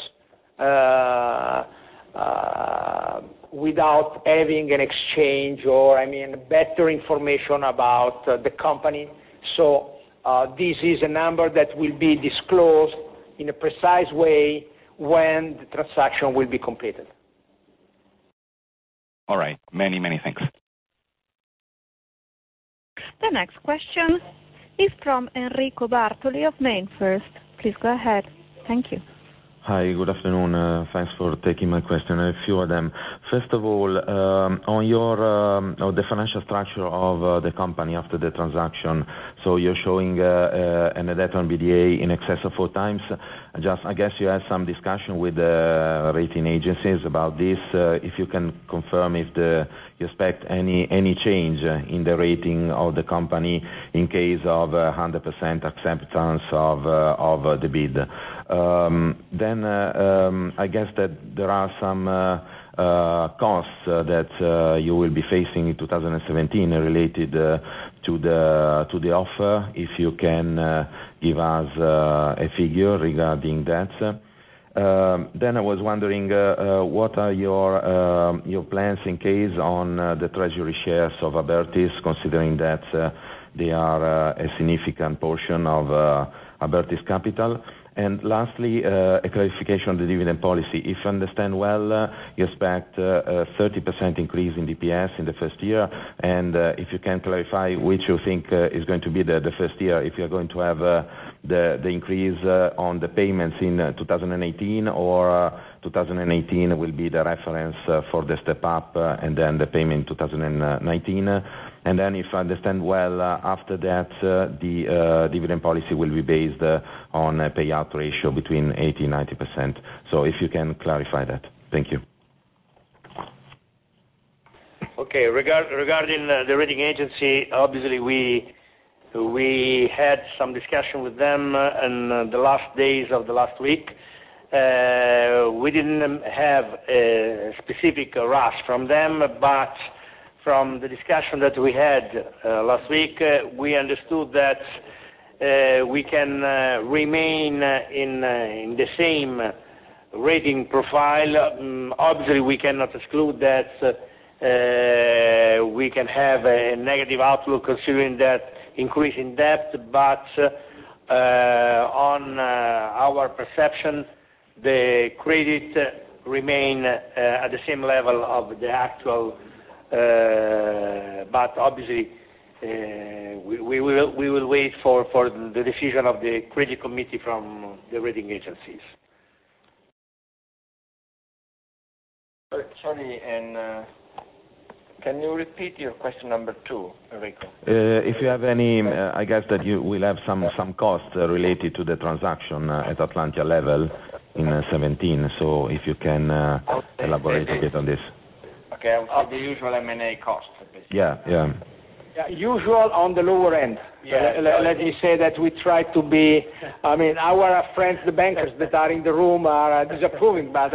without having an exchange or, better information about the company. So this is a number that will be disclosed in a precise way when the transaction will be completed. All right. Many, many thanks. The next question is from Enrico Bartoli of MainFirst. Please go ahead. Thank you. Hi, good afternoon. Thanks for taking my question. A few of them. First of all, on the financial structure of the company after the transaction. So you're showing a net debt on EBITDA in excess of 4 times. I guess you had some discussion with the rating agencies about this. If you can confirm if you expect any change in the rating of the company in case of 100% acceptance of the bid. Then I guess that there are some costs that you will be facing in 2017 related to the offer. If you can give us a figure regarding that. Then I was wondering what are your plans in case on the treasury shares of Abertis, considering that they are a significant portion of Abertis capital. And lastly, a clarification on the dividend policy. If I understand well, you expect a 30% increase in DPS in the first year, and if you can clarify which you think is going to be the first year, if you're going to have the increase on the payments in 2018, or 2018 will be the reference for the step up and then the payment in 2019. And then if I understand well, after that, the dividend policy will be based on a payout ratio between 80 and 90%. So if you can clarify that. Thank you. Okay, regarding the rating agency, obviously we had some discussion with them in the last days of the last week. We didn't have a specific rush from them, but from the discussion that we had last week, we understood that we can remain in the same rating profile. Obviously, we cannot exclude that we can have a negative outlook considering that increase in debt, but on our perception, the credit remain at the same level of the actual. But obviously, we will wait for the decision of the credit committee from the rating agencies. Sorry, and can you repeat your question number 2, Enrico? If you have any, I guess that you will have some costs related to the transaction at Atlantia level in 2017. So if you can elaborate a bit on this. Okay, of the usual M&A cost. Basically. Yeah. Usual on the lower end. Yeah. Let me say that we try to be. Our friends, the bankers that are in the room, are disapproving, but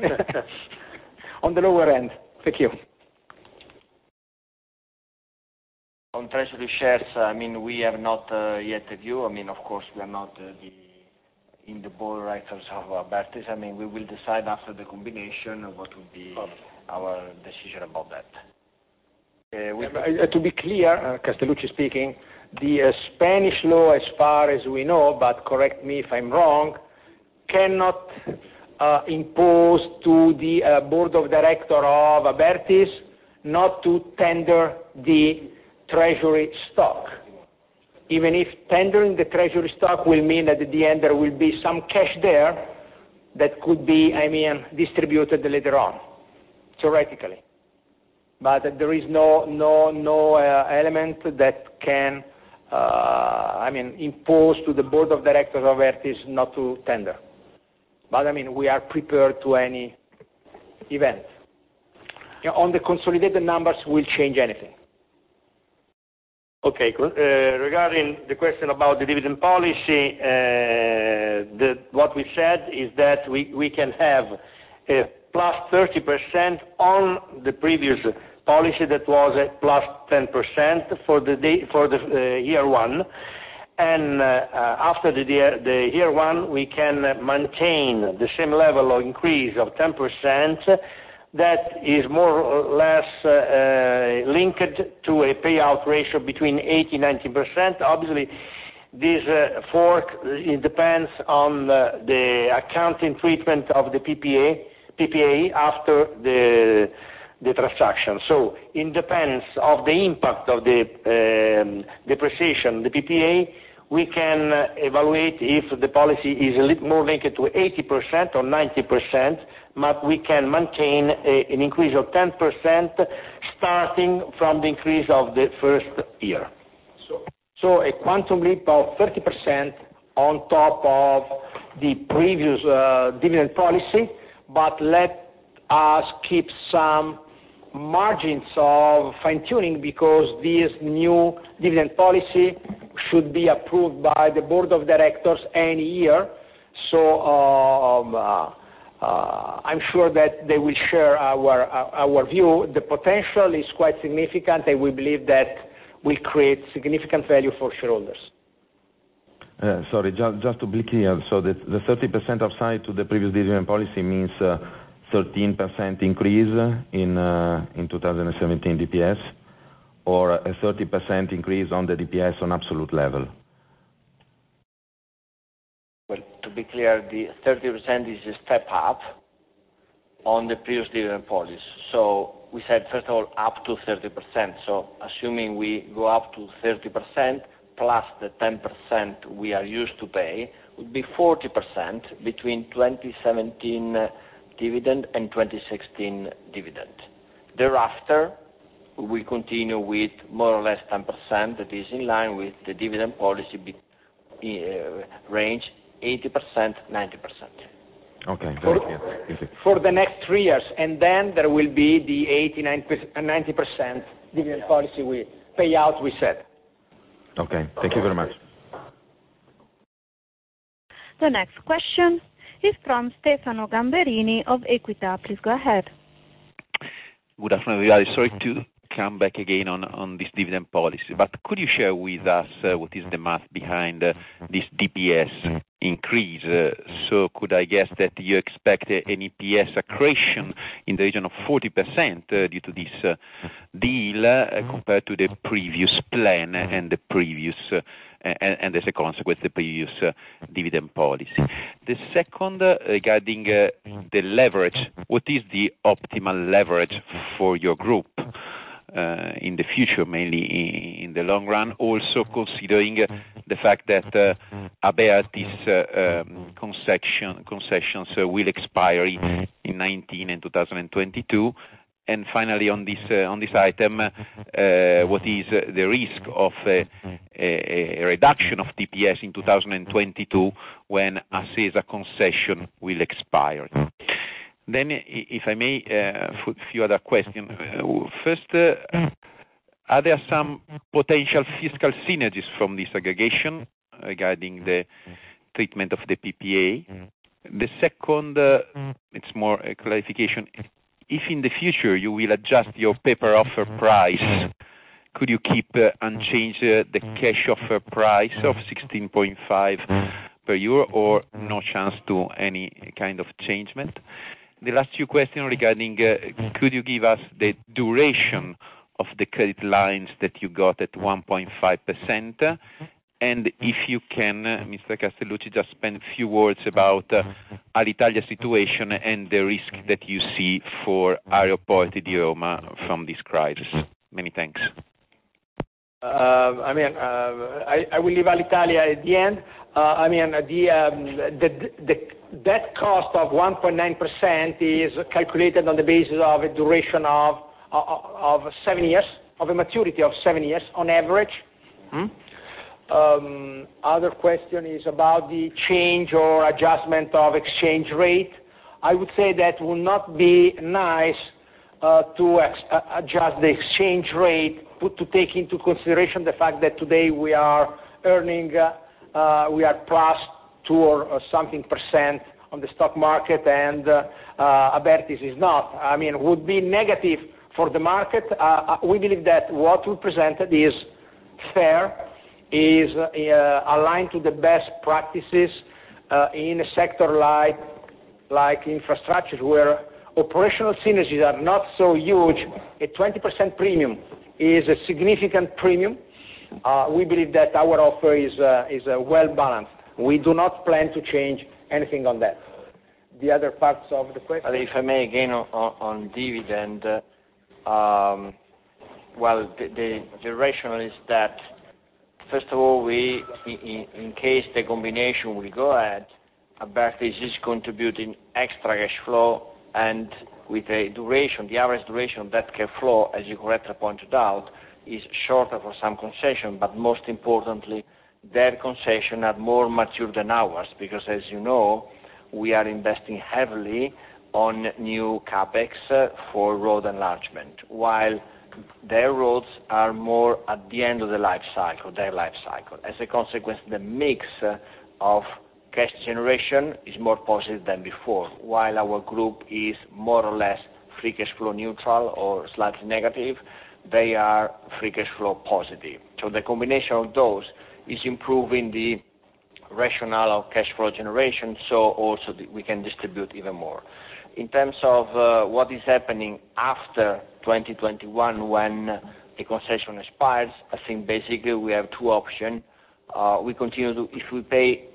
on the lower end. Thank you. On treasury shares, we have not yet a view. Of course, we are not in the board of directors of Abertis. We will decide after the combination what would be our decision about that. To be clear, Castellucci speaking, the Spanish law, as far as we know, but correct me if I'm wrong, cannot impose to the board of directors of Abertis not to tender the treasury stock. Even if tendering the treasury stock will mean that at the end there will be some cash there that could be, distributed later on, theoretically. But there is no element that can, impose to the board of directors of Vertis not to tender. But we are prepared to any event. On the consolidated numbers, will change anything. Okay. Regarding the question about the dividend policy, what we said is that we can have a plus 30% on the previous policy that was a plus 10% for the year one, and after the year one we can maintain the same level of increase of 10%. That is more or less linked to a payout ratio between 80-90%. Obviously, this fork it depends on the accounting treatment of the PPA after the transaction. So it depends of the impact of the depreciation, the PPA. We can evaluate if the policy is a little more linked to 80% or 90%, but we can maintain an increase of 10% starting from the increase of the first year. So a quantum leap of 30% on top of the previous dividend policy, but let us keep some margins of fine-tuning because this new dividend policy should be approved by the board of directors any year. So I'm sure that they will share our view. The potential is quite significant, and we believe that will create significant value for shareholders. Sorry, just to be clear, so the 30% upside to the previous dividend policy means 13% increase in 2017 DPS, or a 30% increase on the DPS on absolute level? Well, to be clear, the 30% is a step up on the previous dividend policy. So we said, first of all, up to 30%. So assuming we go up to 30% plus the 10% we are used to pay, would be 40% between 2017 dividend and 2016 dividend. Thereafter, we continue with more or less 10%, that is in line with the dividend policy range 80%, 90%. Okay, very clear. For the next 3 years, and then there will be the 90% dividend policy payout we set. Okay, thank you very much. The next question is from Stefano Gamberini of Equita. Please go ahead. Good afternoon, everybody. Sorry to come back again on this dividend policy, but could you share with us what is the math behind this DPS increase? So could I guess that you expect an EPS accretion in the region of 40% due to this deal compared to the previous plan and the previous and as a consequence the previous dividend policy? The second, regarding the leverage, what is the optimal leverage for your group in the future, mainly in the long run, also considering the fact that Abertis concessions will expire in 2019 and 2022. And finally, on this item, what is the risk of a reduction of DPS in 2022 when Acesa concession will expire? Then, if I may, a few other questions. First, are there some potential fiscal synergies from this aggregation regarding the treatment of the PPA? The second, it's more a clarification. If in the future you will adjust your paper offer price, could you keep unchanged the cash offer price of 16.5 per euro, or no chance to any kind of changement? The last two questions regarding, could you give us the duration of the credit lines that you got at 1.5%? And if you can, Mr. Castellucci, just spend a few words about Alitalia situation and the risk that you see for Aeroporti di Roma from this crisis. Many thanks. I will leave Alitalia at the end. The debt cost of 1.9% is calculated on the basis of a duration of 7 years, of a maturity of 7 years on average. Other question is about the change or adjustment of exchange rate. I would say that would not be nice to adjust the exchange rate, to take into consideration the fact that today we are earning, we are plus 2 or something % on the stock market, and Abertis is not. Would be negative for the market. We believe that what we presented is fair, is aligned to the best practices in a sector like infrastructure, where operational synergies are not so huge. A 20% premium is a significant premium. We believe that our offer is well balanced. We do not plan to change anything on that. The other parts of the question? If I may, again, on dividend, the rationale is that, first of all, in case the combination will go ahead, Abertis is contributing extra cash flow, and with a duration, the average duration of that cash flow, as you correctly pointed out, is shorter for some concession, but most importantly, their concession are more mature than ours, because as you know, we are investing heavily on new capex for road enlargement, while their roads are more at the end of their life cycle. As a consequence, the mix of cash generation is more positive than before, while our group is more or less free cash flow neutral or slightly negative. They are free cash flow positive. So the combination of those is improving the rationale of cash flow generation, so also we can distribute even more. In terms of what is happening after 2021 when the concession expires, I think basically we have two options. We continue to, if we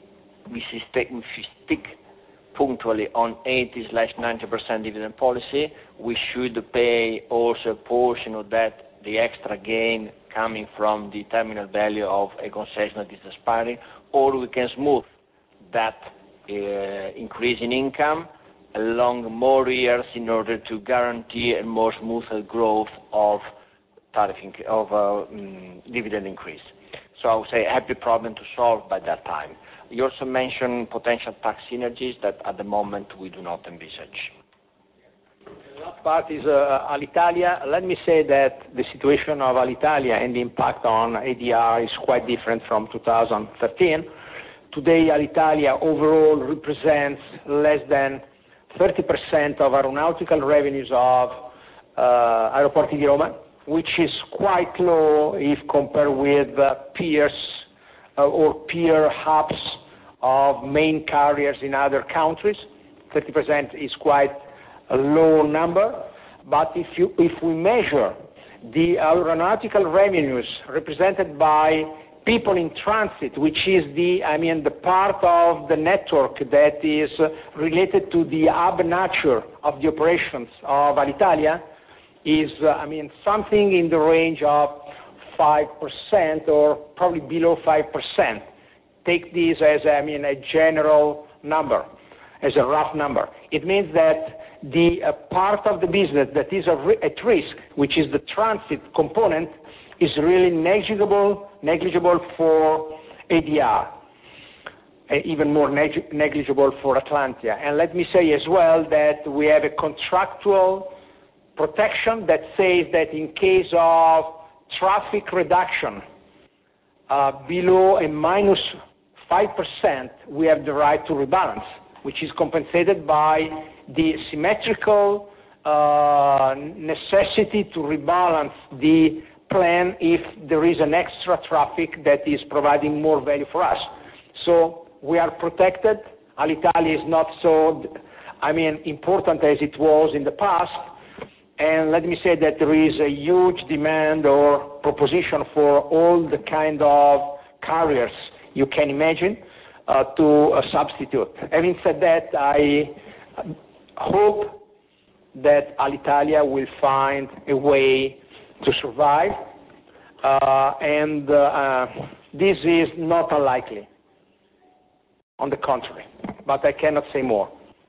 stick punctually on 80/90% dividend policy, we should pay also a portion of that, the extra gain coming from the terminal value of a concession that is expiring, or we can smooth that increase in income along more years in order to guarantee a more smoother growth of dividend increase. So I would say a happy problem to solve by that time. You also mentioned potential tax synergies that at the moment we do not envisage. The last part is Alitalia. Let me say that the situation of Alitalia and the impact on ADR is quite different from 2013. Today, Alitalia overall represents less than 30% of aeronautical revenues of Aeroporti di Roma, which is quite low if compared with peers or peer hubs of main carriers in other countries. 30% is quite a low number, but if we measure the aeronautical revenues represented by people in transit, which is the part of the network that is related to the hub nature of the operations of Alitalia, is something in the range of 5% or probably below 5%. Take this as a general number, as a rough number. It means that the part of the business that is at risk, which is the transit component, is really negligible for ADR, even more negligible for Atlantia. And let me say as well that we have a contractual protection that says that in case of traffic reduction below a minus 5%, we have the right to rebalance, which is compensated by the symmetrical necessity to rebalance the plan if there is an extra traffic that is providing more value for us. So we are protected. Alitalia is not so important as it was in the past. And let me say that there is a huge demand or proposition for all the kind of carriers you can imagine to substitute. Having said that, I hope that Alitalia will find a way to survive. and this is not unlikely. On the contrary, but I cannot say more.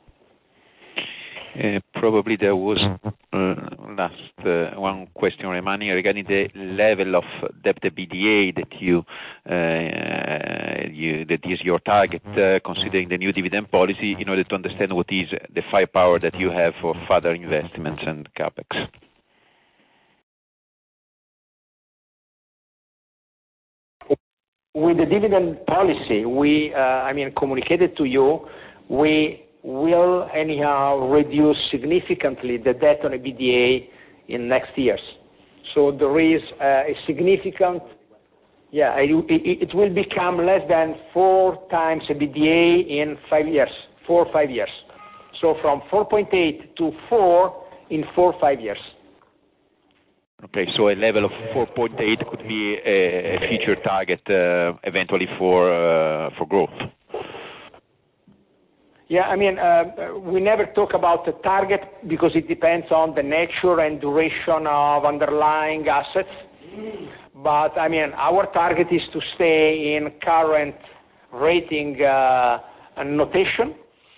Probably there was last one question remaining regarding the level of debt EBITDA that is your target, considering the new dividend policy, in order to understand what is the firepower that you have for further investments and capex. With the dividend policy, we communicated to you, we will anyhow reduce significantly the debt on EBITDA in next years. So there is a significant, it will become less than 4 times EBITDA in 5 years, 4 or 5 years. So from 4.8 to 4 in 4 or 5 years. Okay, so a level of 4.8 could be a future target eventually for growth. Yeah, we never talk about the target because it depends on the nature and duration of underlying assets. But our target is to stay in current rating notation.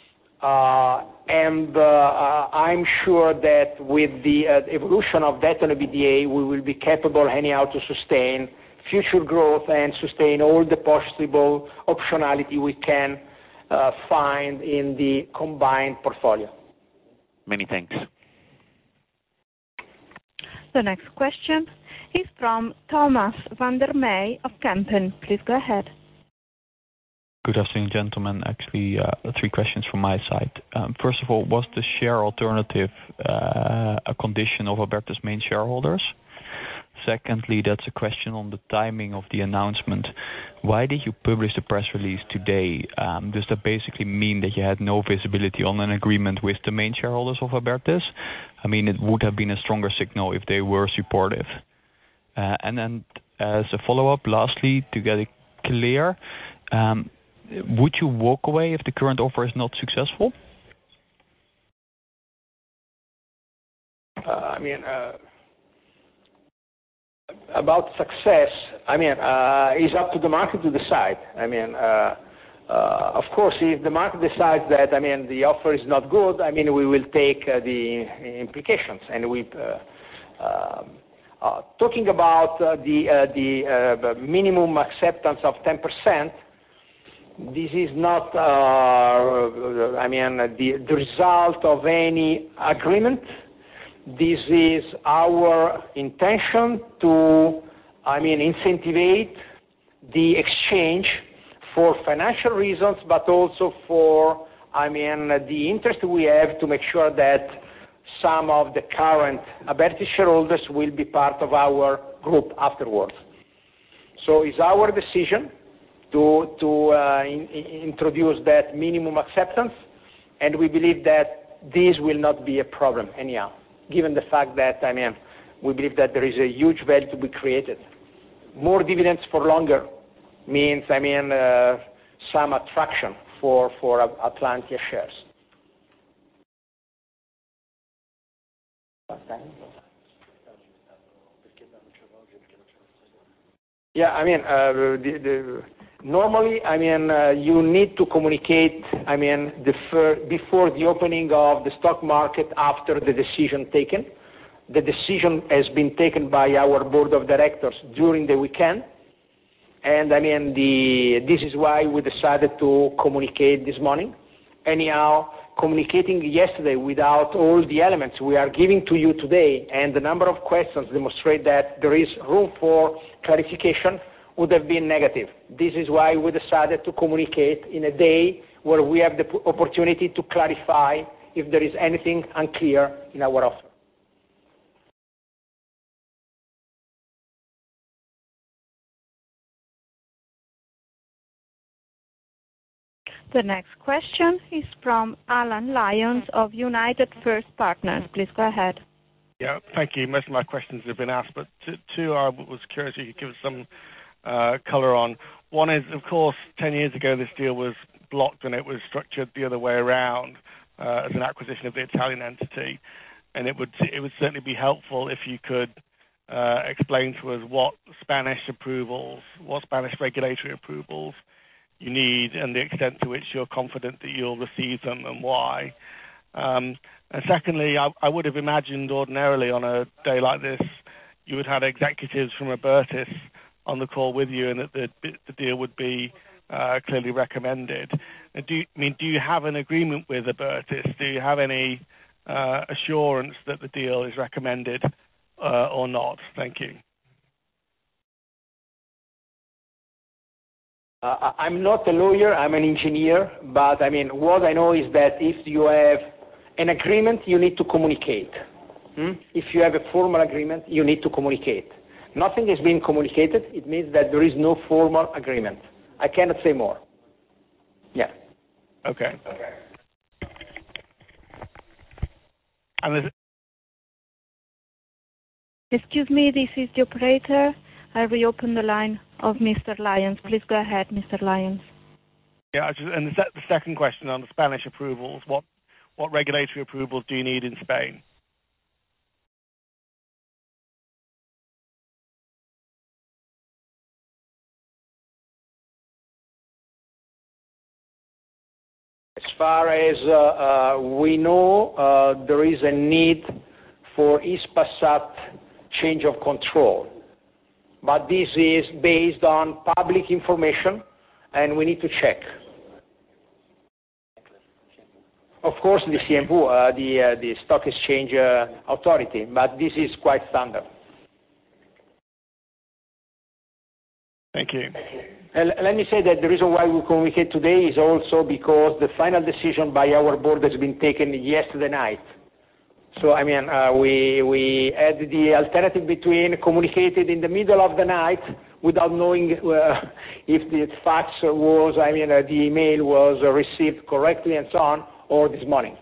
And I'm sure that with the evolution of debt on EBITDA, we will be capable anyhow to sustain future growth and sustain all the possible optionality we can find in the combined portfolio. Many thanks. The next question is from Thomas van der Meij of Kempen. Please go ahead. Good afternoon, gentlemen. Actually, 3 questions from my side. First of all, was the share alternative a condition of Abertis' main shareholders? Secondly, that's a question on the timing of the announcement. Why did you publish the press release today? Does that basically mean that you had no visibility on an agreement with the main shareholders of Abertis? It would have been a stronger signal if they were supportive. And then as a follow-up, lastly, to get it clear, would you walk away if the current offer is not successful? About success, it's up to the market to decide. Of course, if the market decides that the offer is not good, we will take the implications. And we talking about the minimum acceptance of 10%. This is not the result of any agreement. This is our intention to incentivize the exchange for financial reasons, but also for the interest we have to make sure that some of the current Abertis shareholders will be part of our group afterwards. So it's our decision to introduce that minimum acceptance, and we believe that this will not be a problem anyhow, given the fact that we believe that there is a huge value to be created. More dividends for longer means some attraction for Atlantia shares. Yeah, normally, you need to communicate, before the opening of the stock market after the decision taken. The decision has been taken by our board of directors during the weekend. And, this is why we decided to communicate this morning. Anyhow, communicating yesterday without all the elements we are giving to you today and the number of questions demonstrate that there is room for clarification would have been negative. This is why we decided to communicate in a day where we have the opportunity to clarify if there is anything unclear in our offer. The next question is from Alan Lyons of United First Partners. Please go ahead. Yeah, thank you. Most of my questions have been asked, but two I was curious if you could give us some color on. One is, of course, 10 years ago this deal was blocked and it was structured the other way around as an acquisition of the Italian entity, and it would certainly be helpful if you could explain to us what Spanish regulatory approvals you need, and the extent to which you're confident that you'll receive them and why. And secondly, I would have imagined ordinarily on a day like this, you would have executives from Abertis on the call with you, and that the deal would be clearly recommended. Do you have an agreement with Abertis? Do you have any assurance that the deal is recommended or not? Thank you. I'm not a lawyer, I'm an engineer, but what I know is that if you have an agreement, you need to communicate. If you have a formal agreement, you need to communicate. Nothing has been communicated, it means that there is no formal agreement. I cannot say more. Yeah. Okay. And excuse me, this is the operator. I reopen the line of Mr. Lyons. Please go ahead, Mr. Lyons. Yeah, and the second question on the Spanish approvals, what regulatory approvals do you need in Spain? As far as we know, there is a need for Hispasat change of control. But this is based on public information, and we need to check. Of course, the CNV, the Stock Exchange Authority, but this is quite standard. Thank you. Let me say that the reason why we communicate today is also because the final decision by our board has been taken yesterday night. So, we had the alternative between communicated in the middle of the night without knowing if the fax was, the email was received correctly and so on, or this morning.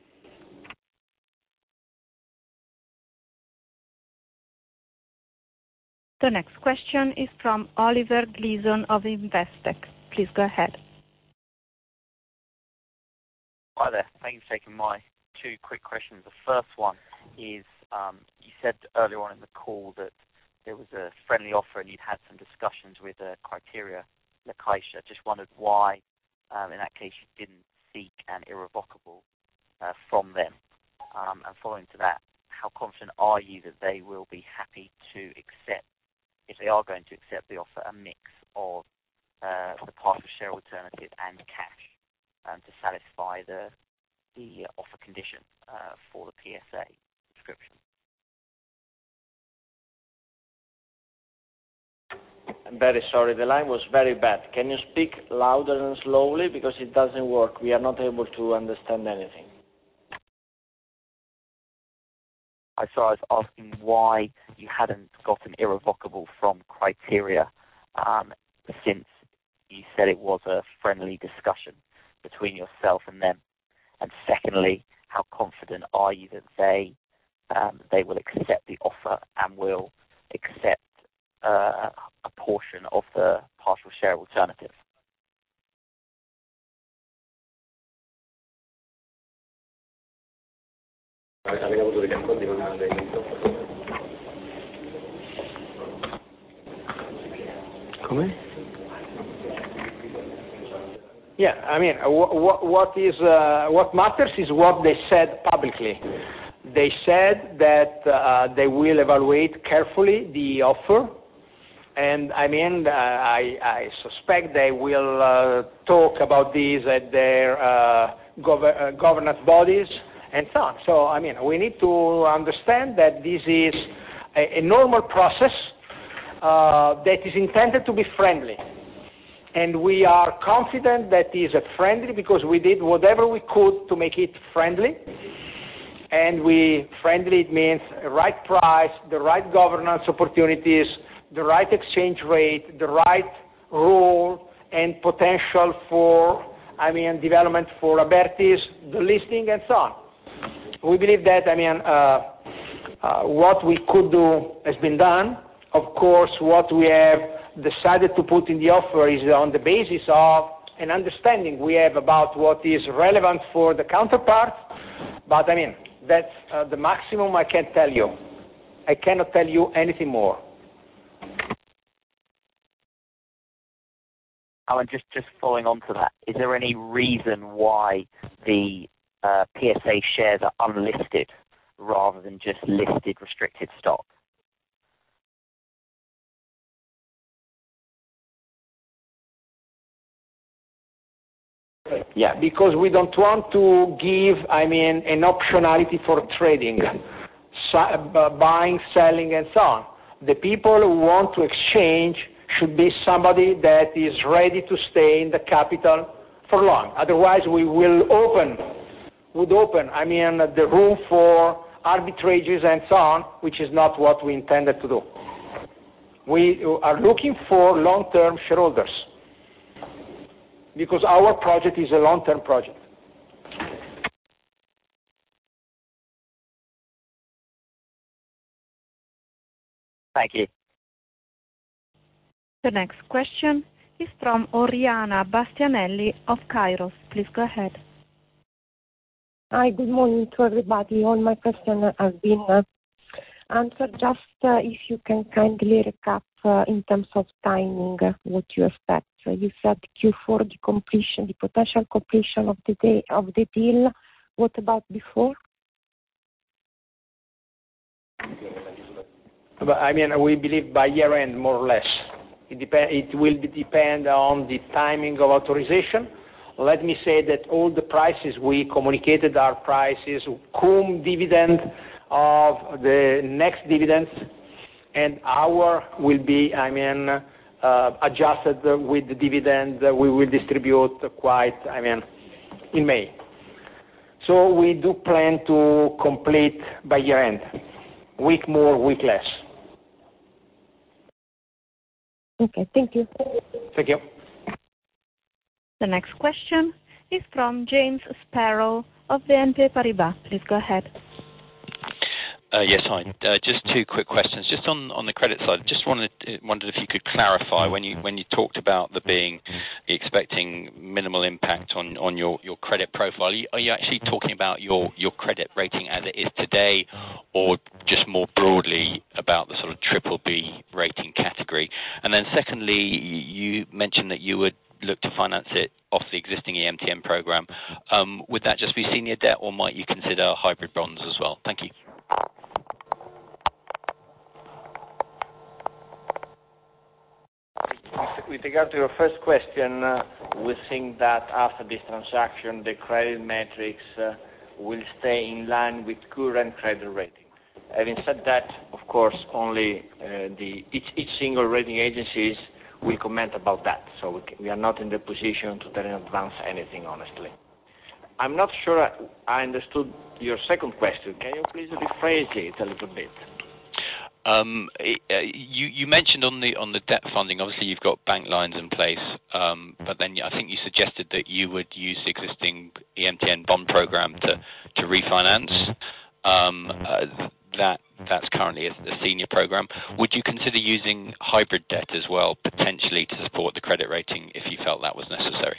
The next question is from Oliver Gleason of Investec. Please go ahead. Hi there. Thank you for taking my two quick questions. The first one is, you said earlier on in the call that there was a friendly offer and you'd had some discussions with Criteria La Caixa. Just wondered why, in that case, you didn't seek an irrevocable from them. And following to that, how confident are you that they will be happy to accept, if they are going to accept the offer, a mix of the partial share alternative and cash to satisfy the offer condition for the PSA subscription? I'm very sorry, the line was very bad. Can you speak louder and slowly, because it doesn't work. We are not able to understand anything. I was asking why you hadn't got an irrevocable from Criteria, since you said it was a friendly discussion between yourself and them. And secondly, how confident are you that they will accept the offer and will accept a portion of the partial share alternative? Yeah, what matters is what they said publicly. They said that they will evaluate carefully the offer, and I suspect they will talk about this at their governance bodies and so on. So, we need to understand that this is a normal process that is intended to be friendly. And we are confident that it is friendly because we did whatever we could to make it friendly. And friendly, it means the right price, the right governance opportunities, the right exchange rate, the right role and potential for, development for Abertis, the listing and so on. We believe that, what we could do has been done. Of course, what we have decided to put in the offer is on the basis of an understanding we have about what is relevant for the counterpart. But, that's the maximum I can tell you. I cannot tell you anything more. And just following on to that, is there any reason why the PSA shares are unlisted rather than just listed restricted stock? Yeah, because we don't want to give, an optionality for trading, buying, selling, and so on. The people who want to exchange should be somebody that is ready to stay in the capital for long. Otherwise, we would open the room for arbitrages and so on, which is not what we intended to do. We are looking for long-term shareholders, because our project is a long-term project. Thank you. The next question is from Oriana Bastianelli of Kairos. Please go ahead. Hi, good morning to everybody. All my questions have been answered. Just if you can kindly recap in terms of timing what you expect. You said Q4, the potential completion of the deal. What about before? We believe by year end, more or less. It will depend on the timing of authorization. Let me say that all the prices we communicated are prices cum dividend of the next dividends, and our will be, adjusted with the dividend we will distribute in May. So we do plan to complete by year end, week more, week less. Okay, thank you. Thank you. The next question is from James Sparrow of BNP Paribas. Please go ahead. Yes, hi. Just two quick questions. Just on the credit side, just wondered if you could clarify when you talked about expecting minimal impact on your credit profile. Are you actually talking about your credit rating as it is today, or just more broadly about the sort of BBB rating category? And then secondly, you mentioned that you would look to finance it off the existing EMTN program. Would that just be senior debt, or might you consider hybrid bonds as well? Thank you. With regard to your first question, we think that after this transaction, the credit metrics will stay in line with current credit rating. Having said that, of course, only each single rating agencies will comment about that. So we are not in the position to tell in advance anything, honestly. I'm not sure I understood your second question. Can you please rephrase it a little bit? You mentioned on the debt funding, obviously you've got bank lines in place, but then I think you suggested that you would use the existing EMTN bond program to refinance. That's currently a senior program. Would you consider using hybrid debt as well, potentially to support the credit rating if you felt that was necessary?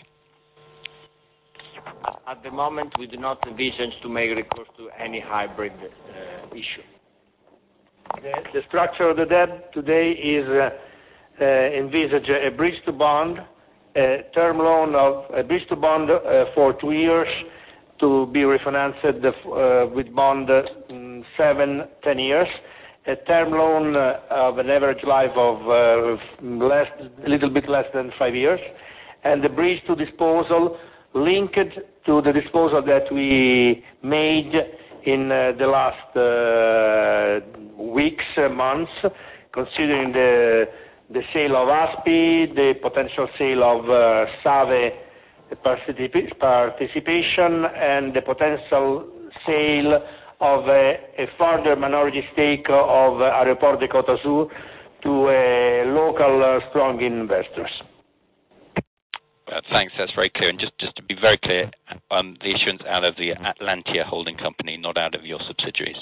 At the moment, we do not envision to make recourse to any hybrid issue. The structure of the debt today is envisage a bridge to bond, a term loan of a bridge to bond for 2 years to be refinanced with bond 7-10 years, a term loan of an average life of a little bit less than 5 years, and the bridge to disposal linked to the disposal that we made in the last weeks, months, considering the sale of ASPI, the potential sale of SAVE participation, and the potential sale of a further minority stake of Aeroporti de Côte d'Azur to local strong investors. Thanks, that's very clear. And just to be very clear, the issuance out of the Atlantia holding company, not out of your subsidiaries.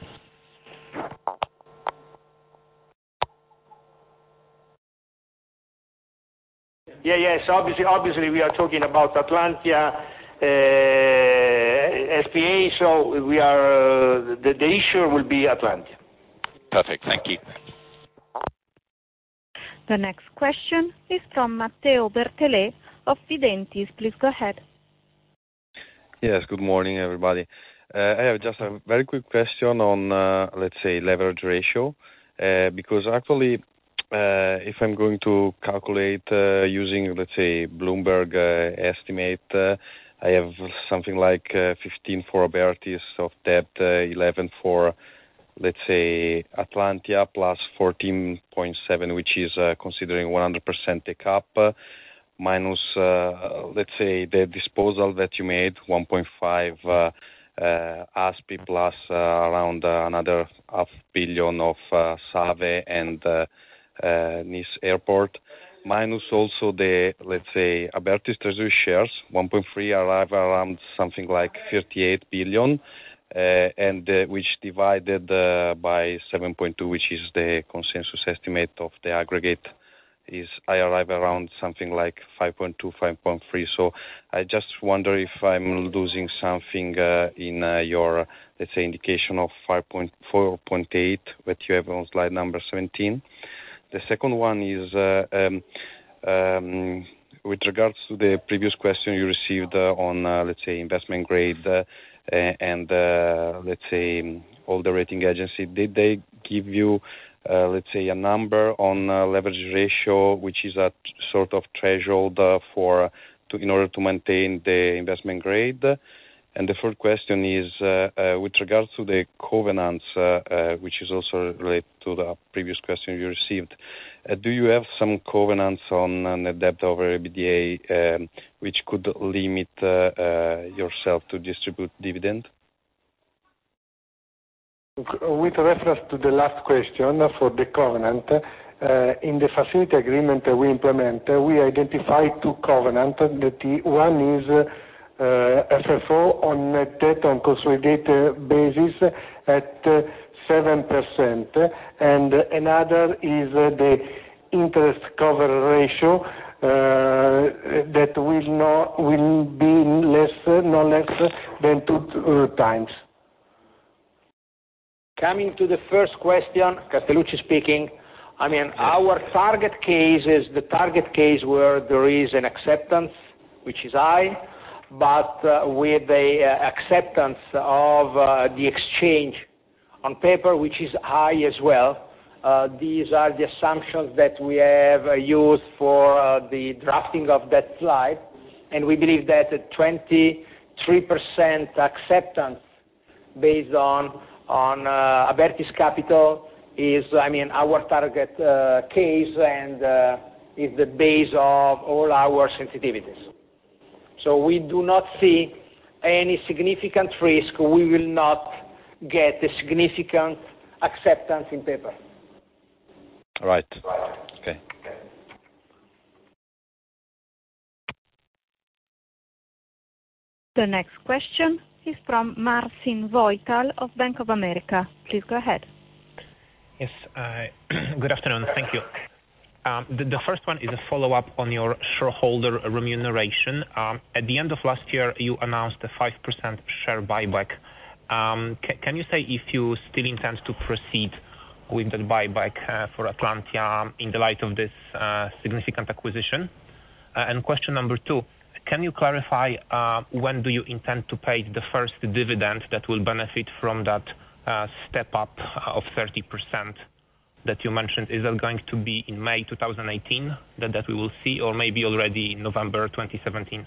Yes. Obviously, we are talking about Atlantia SPA. So we are the issuer will be Atlantia. Perfect. Thank you. The next question is from Matteo Bertelè of Fidentiis. Please go ahead. Yes, good morning, everybody. I have just a very quick question on, let's say, leverage ratio, because actually, if I'm going to calculate using, let's say, Bloomberg estimate, I have something like 15 for Abertis of debt, 11 for, let's say, Atlantia, plus 14.7, which is considering 100% take up, minus, let's say, the disposal that you made, 1.5 ASPI, plus around another $500 million of Save and Nice Airport, minus also the, let's say, Abertis treasury shares, 1.3 arrive around something like 38 billion, and which divided by 7.2, which is the consensus estimate of the aggregate, is I arrive around something like 5.2, 5.3. So I just wonder if I'm losing something in your, let's say, indication of 4.8 that you have on slide number 17. The second one is with regards to the previous question you received on, let's say, investment grade and, let's say, all the rating agency. Did they give you, let's say, a number on leverage ratio, which is a sort of threshold in order to maintain the investment grade? And the third question is with regards to the covenants, which is also related to the previous question you received. Do you have some covenants on net debt over EBITDA which could limit yourself to distribute dividend? With reference to the last question for the covenant, in the facility agreement we implement, we identify two covenants. One is FFO on net debt on consolidated basis at 7%, and another is the interest cover ratio that will be no less than 2 times. Coming to the first question, Castellucci speaking. I mean, our target case is the target case where there is an acceptance, which is high, but with the acceptance of the exchange on paper, which is high as well. These are the assumptions that we have used for the drafting of that slide, and we believe that a 23% acceptance based on Abertis Capital is, I mean, our target case and is the base of all our sensitivities. So we do not see any significant risk. We will not get a significant acceptance in paper. Right. Okay. The next question is from Marcin Wojtal of Bank of America. Please go ahead. Yes. Good afternoon. Thank you. The first one is a follow-up on your shareholder remuneration. At the end of last year, you announced a 5% share buyback. Can you say if you still intend to proceed with the buyback for Atlantia in the light of this significant acquisition? And question number 2, can you clarify when do you intend to pay the first dividend that will benefit from that step up of 30% that you mentioned? Is that going to be in May 2018 that we will see, or maybe already in November 2017?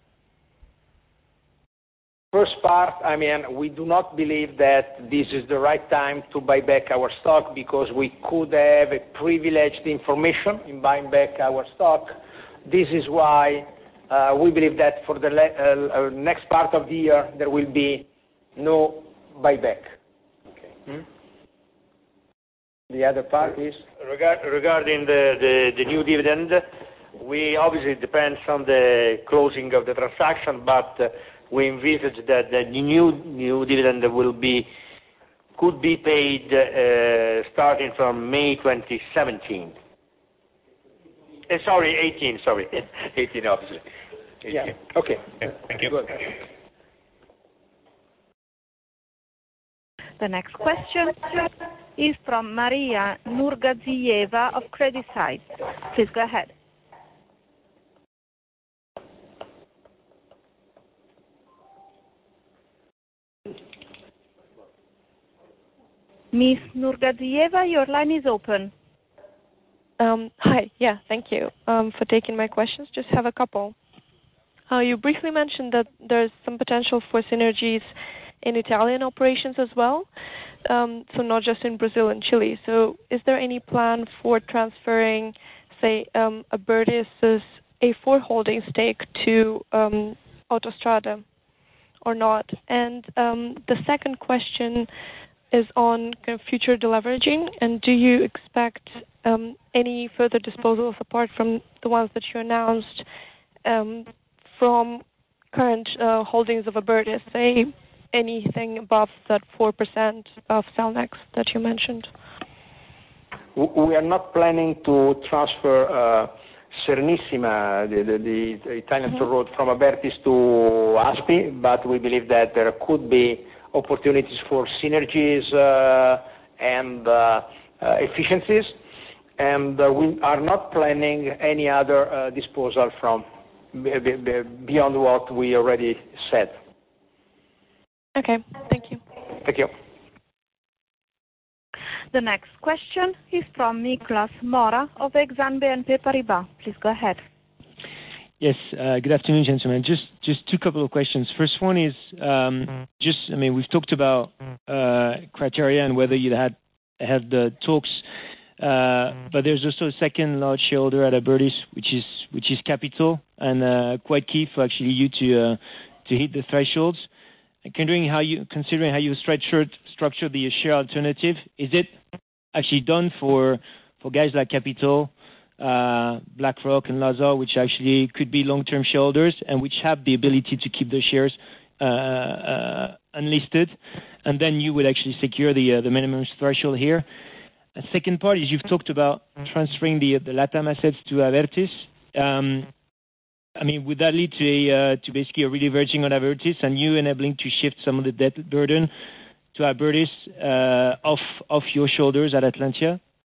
First part, I mean, we do not believe that this is the right time to buy back our stock because we could have a privileged information in buying back our stock. This is why we believe that for the next part of the year there will be no buyback. Okay. The other part is? Regarding the new dividend, we obviously depends on the closing of the transaction, but we envisage that the new dividend could be paid starting from May 2017. 18, sorry. 18, obviously. 18. Yeah. Okay. Thank you. Good. The next question is from Maria Nurgadziyeva of CreditSights. Please go ahead. Ms. Nurgadziyeva, your line is open. Hi. Yeah, thank you for taking my questions. Just have a couple. You briefly mentioned that there's some potential for synergies in Italian operations as well, so not just in Brazil and Chile. So is there any plan for transferring, say, Abertis' A4 holding stake to Autostrada or not? And the second question is on kind of future deleveraging, and do you expect any further disposals apart from the ones that you announced from current holdings of Abertis, say anything above that 4% of Cellnex that you mentioned? We are not planning to transfer Serenissima, the Italian toll road, from Abertis to Aspi, but we believe that there could be opportunities for synergies and efficiencies, and we are not planning any other disposal from beyond what we already said. Okay, thank you. Thank you. The next question is from Nicolas Mora of Exane BNP Paribas. Please go ahead. Yes, good afternoon, gentlemen. Just two couple of questions. First one is, we've talked about criteria and whether you had the talks, but there's also a second large shareholder at Abertis, which is Capital, and quite key for actually you to hit the thresholds. Considering how you structure the share alternative, is it actually done for guys like Capital, BlackRock and Lazard, which actually could be long-term shareholders and which have the ability to keep their shares unlisted, and then you would actually secure the minimum threshold here? A second part is you've talked about transferring the LATAM assets to Abertis. Would that lead to basically a re-leveraging on Abertis and you enabling to shift some of the debt burden to Abertis off your shoulders at Atlantia?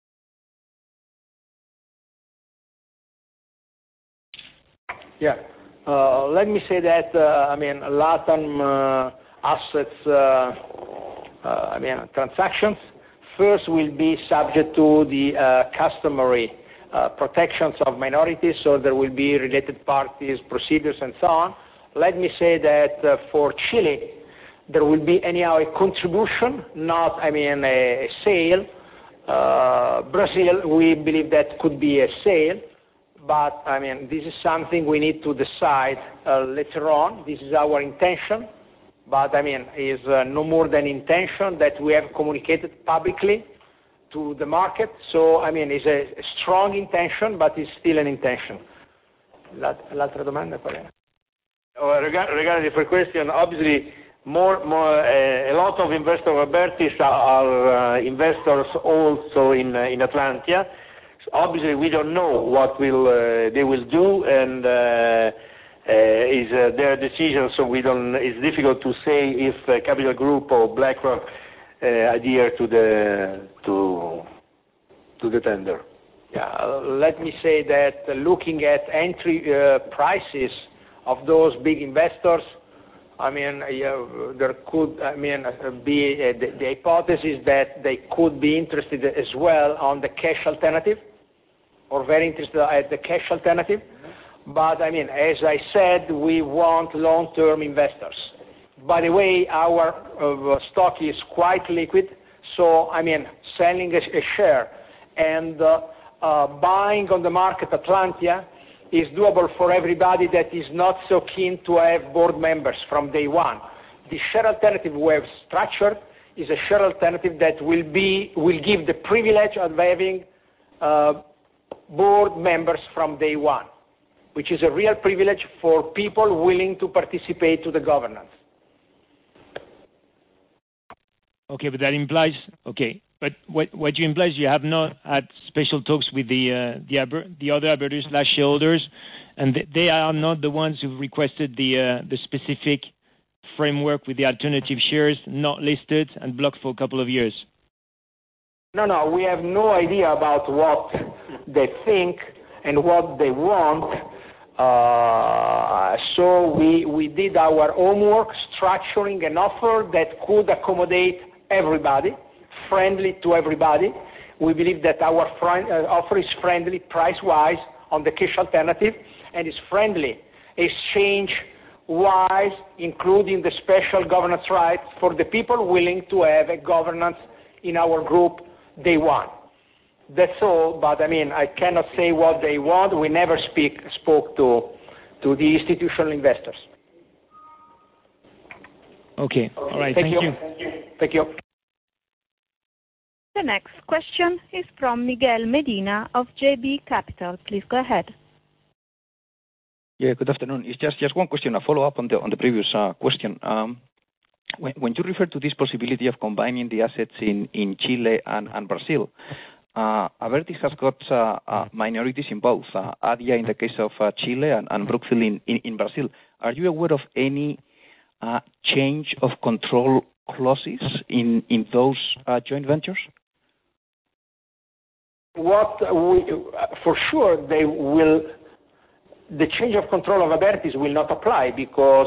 Yeah. Let me say that, LATAM assets, transactions, first will be subject to the customary protections of minorities, so there will be related parties, procedures, and so on. Let me say that for Chile, there will be anyhow a contribution, not, a sale. Brazil, we believe that could be a sale, but, this is something we need to decide later on. This is our intention, but, is no more than intention that we have communicated publicly to the market. So, it's a strong intention, but it's still an intention. L'altra domanda qual è? Regarding the first question, obviously, a lot of investors of Abertis are investors also in Atlantia. So obviously, we don't know what they will do, and is their decision. So it's difficult to say if Capital Group or BlackRock adhere to the tender. Yeah, let me say that looking at entry prices of those big investors, there could be the hypothesis that they could be interested as well on the cash alternative, or very interested at the cash alternative. But as I said, we want long-term investors. By the way, our stock is quite liquid, so selling a share and buying on the market Atlantia is doable for everybody that is not so keen to have board members from day one. The share alternative we have structured is a share alternative that will give the privilege of having board members from day one, which is a real privilege for people willing to participate to the governance. Okay, but that implies But what you imply is you have not had special talks with the other Abertis shareholders, and they are not the ones who requested the specific framework with the alternative shares not listed and blocked for a couple of years. No, we have no idea about what they think and what they want. So we did our homework, structuring an offer that could accommodate everybody, friendly to everybody. We believe that our offer is friendly price-wise on the cash alternative, and is friendly exchange-wise, including the special governance rights for the people willing to have a governance in our group day one. That's all, but I cannot say what they want. We never spoke to the institutional investors. Okay, all right, thank you. Thank you. The next question is from Miguel Medina of JB Capital. Please go ahead. Yeah, good afternoon. It's just one question, a follow-up on the previous question. When you refer to this possibility of combining the assets in Chile and Brazil, Abertis has got minorities in both, ADIA in the case of Chile and Brookfield in Brazil. Are you aware of any change of control clauses in those joint ventures? For sure, the change of control of Abertis will not apply because,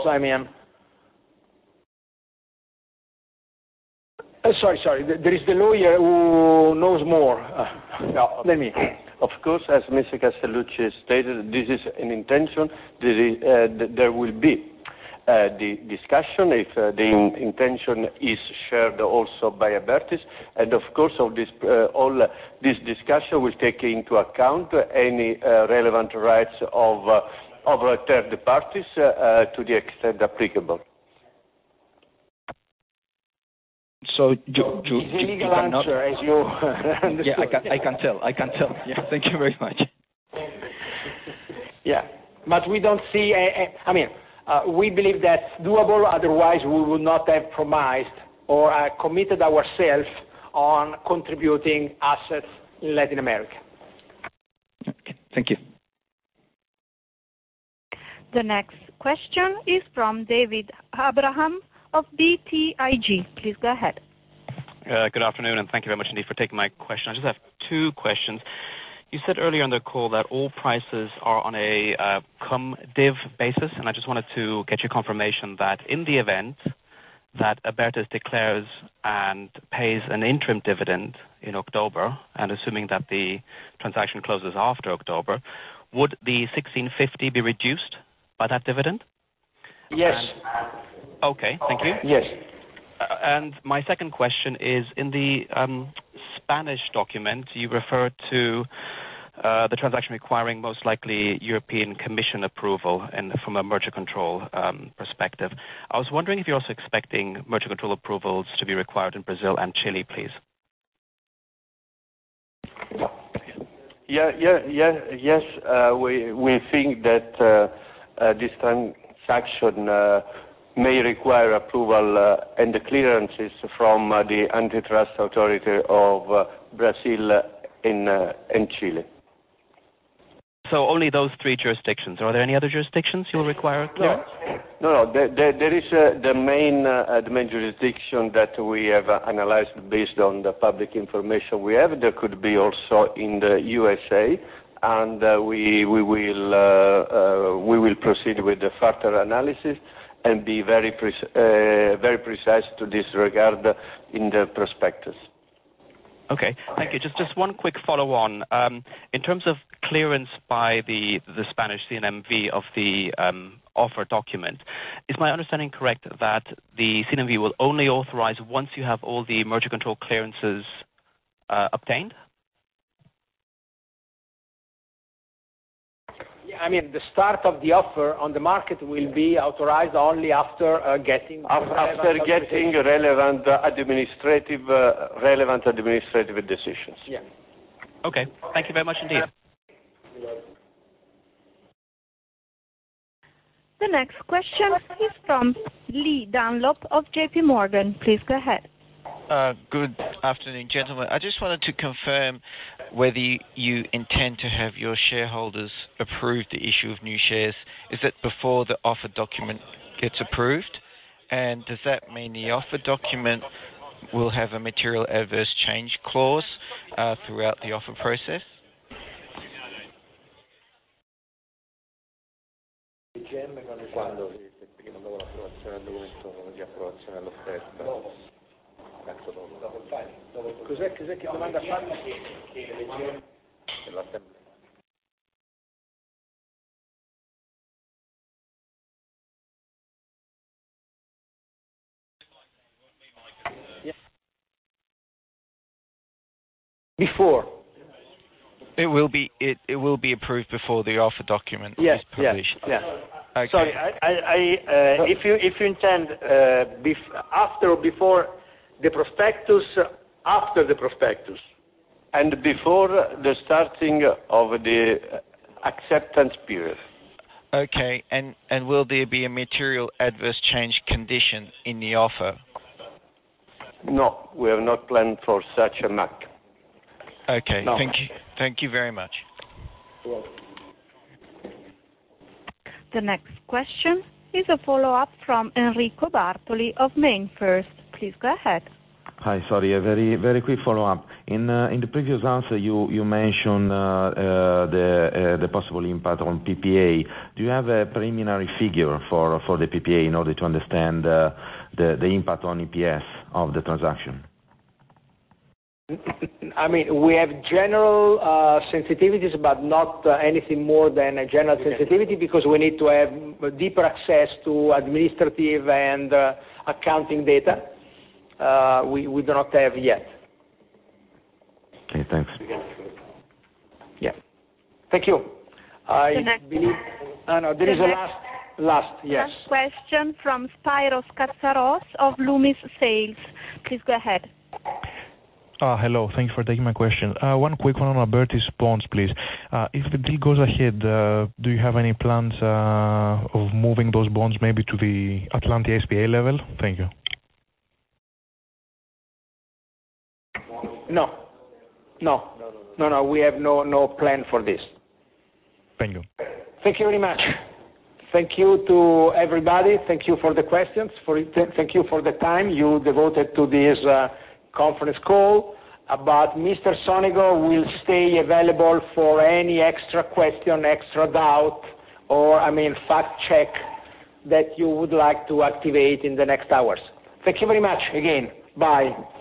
sorry, there is the lawyer who knows more. Of course, as Mr. Castellucci stated, this is an intention. There will be the discussion if the intention is shared also by Abertis, and of course, all this discussion will take into account any relevant rights of third parties to the extent applicable. So it's a legal answer, as you understood. Yeah, I can tell. Yeah, thank you very much. Yeah, but we don't see. We believe that's doable. Otherwise, we would not have promised or committed ourselves on contributing assets in Latin America. Okay, thank you. The next question is from David Abraham of BTIG. Please go ahead. Good afternoon, and thank you very much indeed for taking my question. I just have two questions. You said earlier on the call that all prices are on a cum-div basis, and I just wanted to get your confirmation that in the event that Abertis declares and pays an interim dividend in October, and assuming that the transaction closes after October, would the 1650 be reduced by that dividend? Yes. Okay, thank you. Yes. And my second question is, in the Spanish document, you referred to the transaction requiring most likely European Commission approval from a merger control perspective. I was wondering if you're also expecting merger control approvals to be required in Brazil and Chile, please. Yes. We think that this transaction may require approval and the clearances from the antitrust authority of Brazil and Chile. So only those three jurisdictions. Are there any other jurisdictions you will require clearance? No. There is the main jurisdiction that we have analyzed based on the public information we have. There could be also in the USA, and we will proceed with the further analysis and be very precise to this regard in the prospectus. Okay, thank you. Just one quick follow-on. In terms of clearance by the Spanish CNMV of the offer document, is my understanding correct that the CNMV will only authorize once you have all the merger control clearances obtained? The start of the offer on the market will be authorized only after getting relevant administrative decisions. Yeah. Okay. Thank you very much indeed. The next question is from Lee Dunlop of JP Morgan. Please go ahead. Good afternoon, gentlemen. I just wanted to confirm whether you intend to have your shareholders approve the issue of new shares. Is it before the offer document gets approved? And does that mean the offer document will have a material adverse change clause throughout the offer process? Cos'è che domanda fa? Before. It will be approved before the offer document is published. Yes. Okay. Sorry, if you intend after or before the prospectus, after the prospectus, and before the starting of the acceptance period. Okay, and will there be a material adverse change condition in the offer? No, we have not planned for such a MAC. Okay, no. Thank you very much. The next question is a follow-up from Enrico Bartoli of MainFirst. Please go ahead. Hi, sorry, a very quick follow-up. In the previous answer, you mentioned the possible impact on PPA. Do you have a preliminary figure for the PPA in order to understand the impact on EPS of the transaction? I mean, we have general sensitivities, but not anything more than a general sensitivity, because we need to have deeper access to administrative and accounting data. We do not have yet. Okay, thanks. Yeah. Thank you. I believe... there is a last, yes. Last question from Spyros Katsaros of Loomis Sales. Please go ahead. Hello. Thank you for taking my question. One quick one on Abertis bonds, please. If the deal goes ahead, do you have any plans of moving those bonds maybe to the Atlantia SPA level? Thank you. No. We have no plan for this. Thank you. Thank you very much. Thank you to everybody. Thank you for the questions. Thank you for the time you devoted to this conference call. But Mr. Sonigo will stay available for any extra question, extra doubt, or fact check that you would like to activate in the next hours. Thank you very much again. Bye.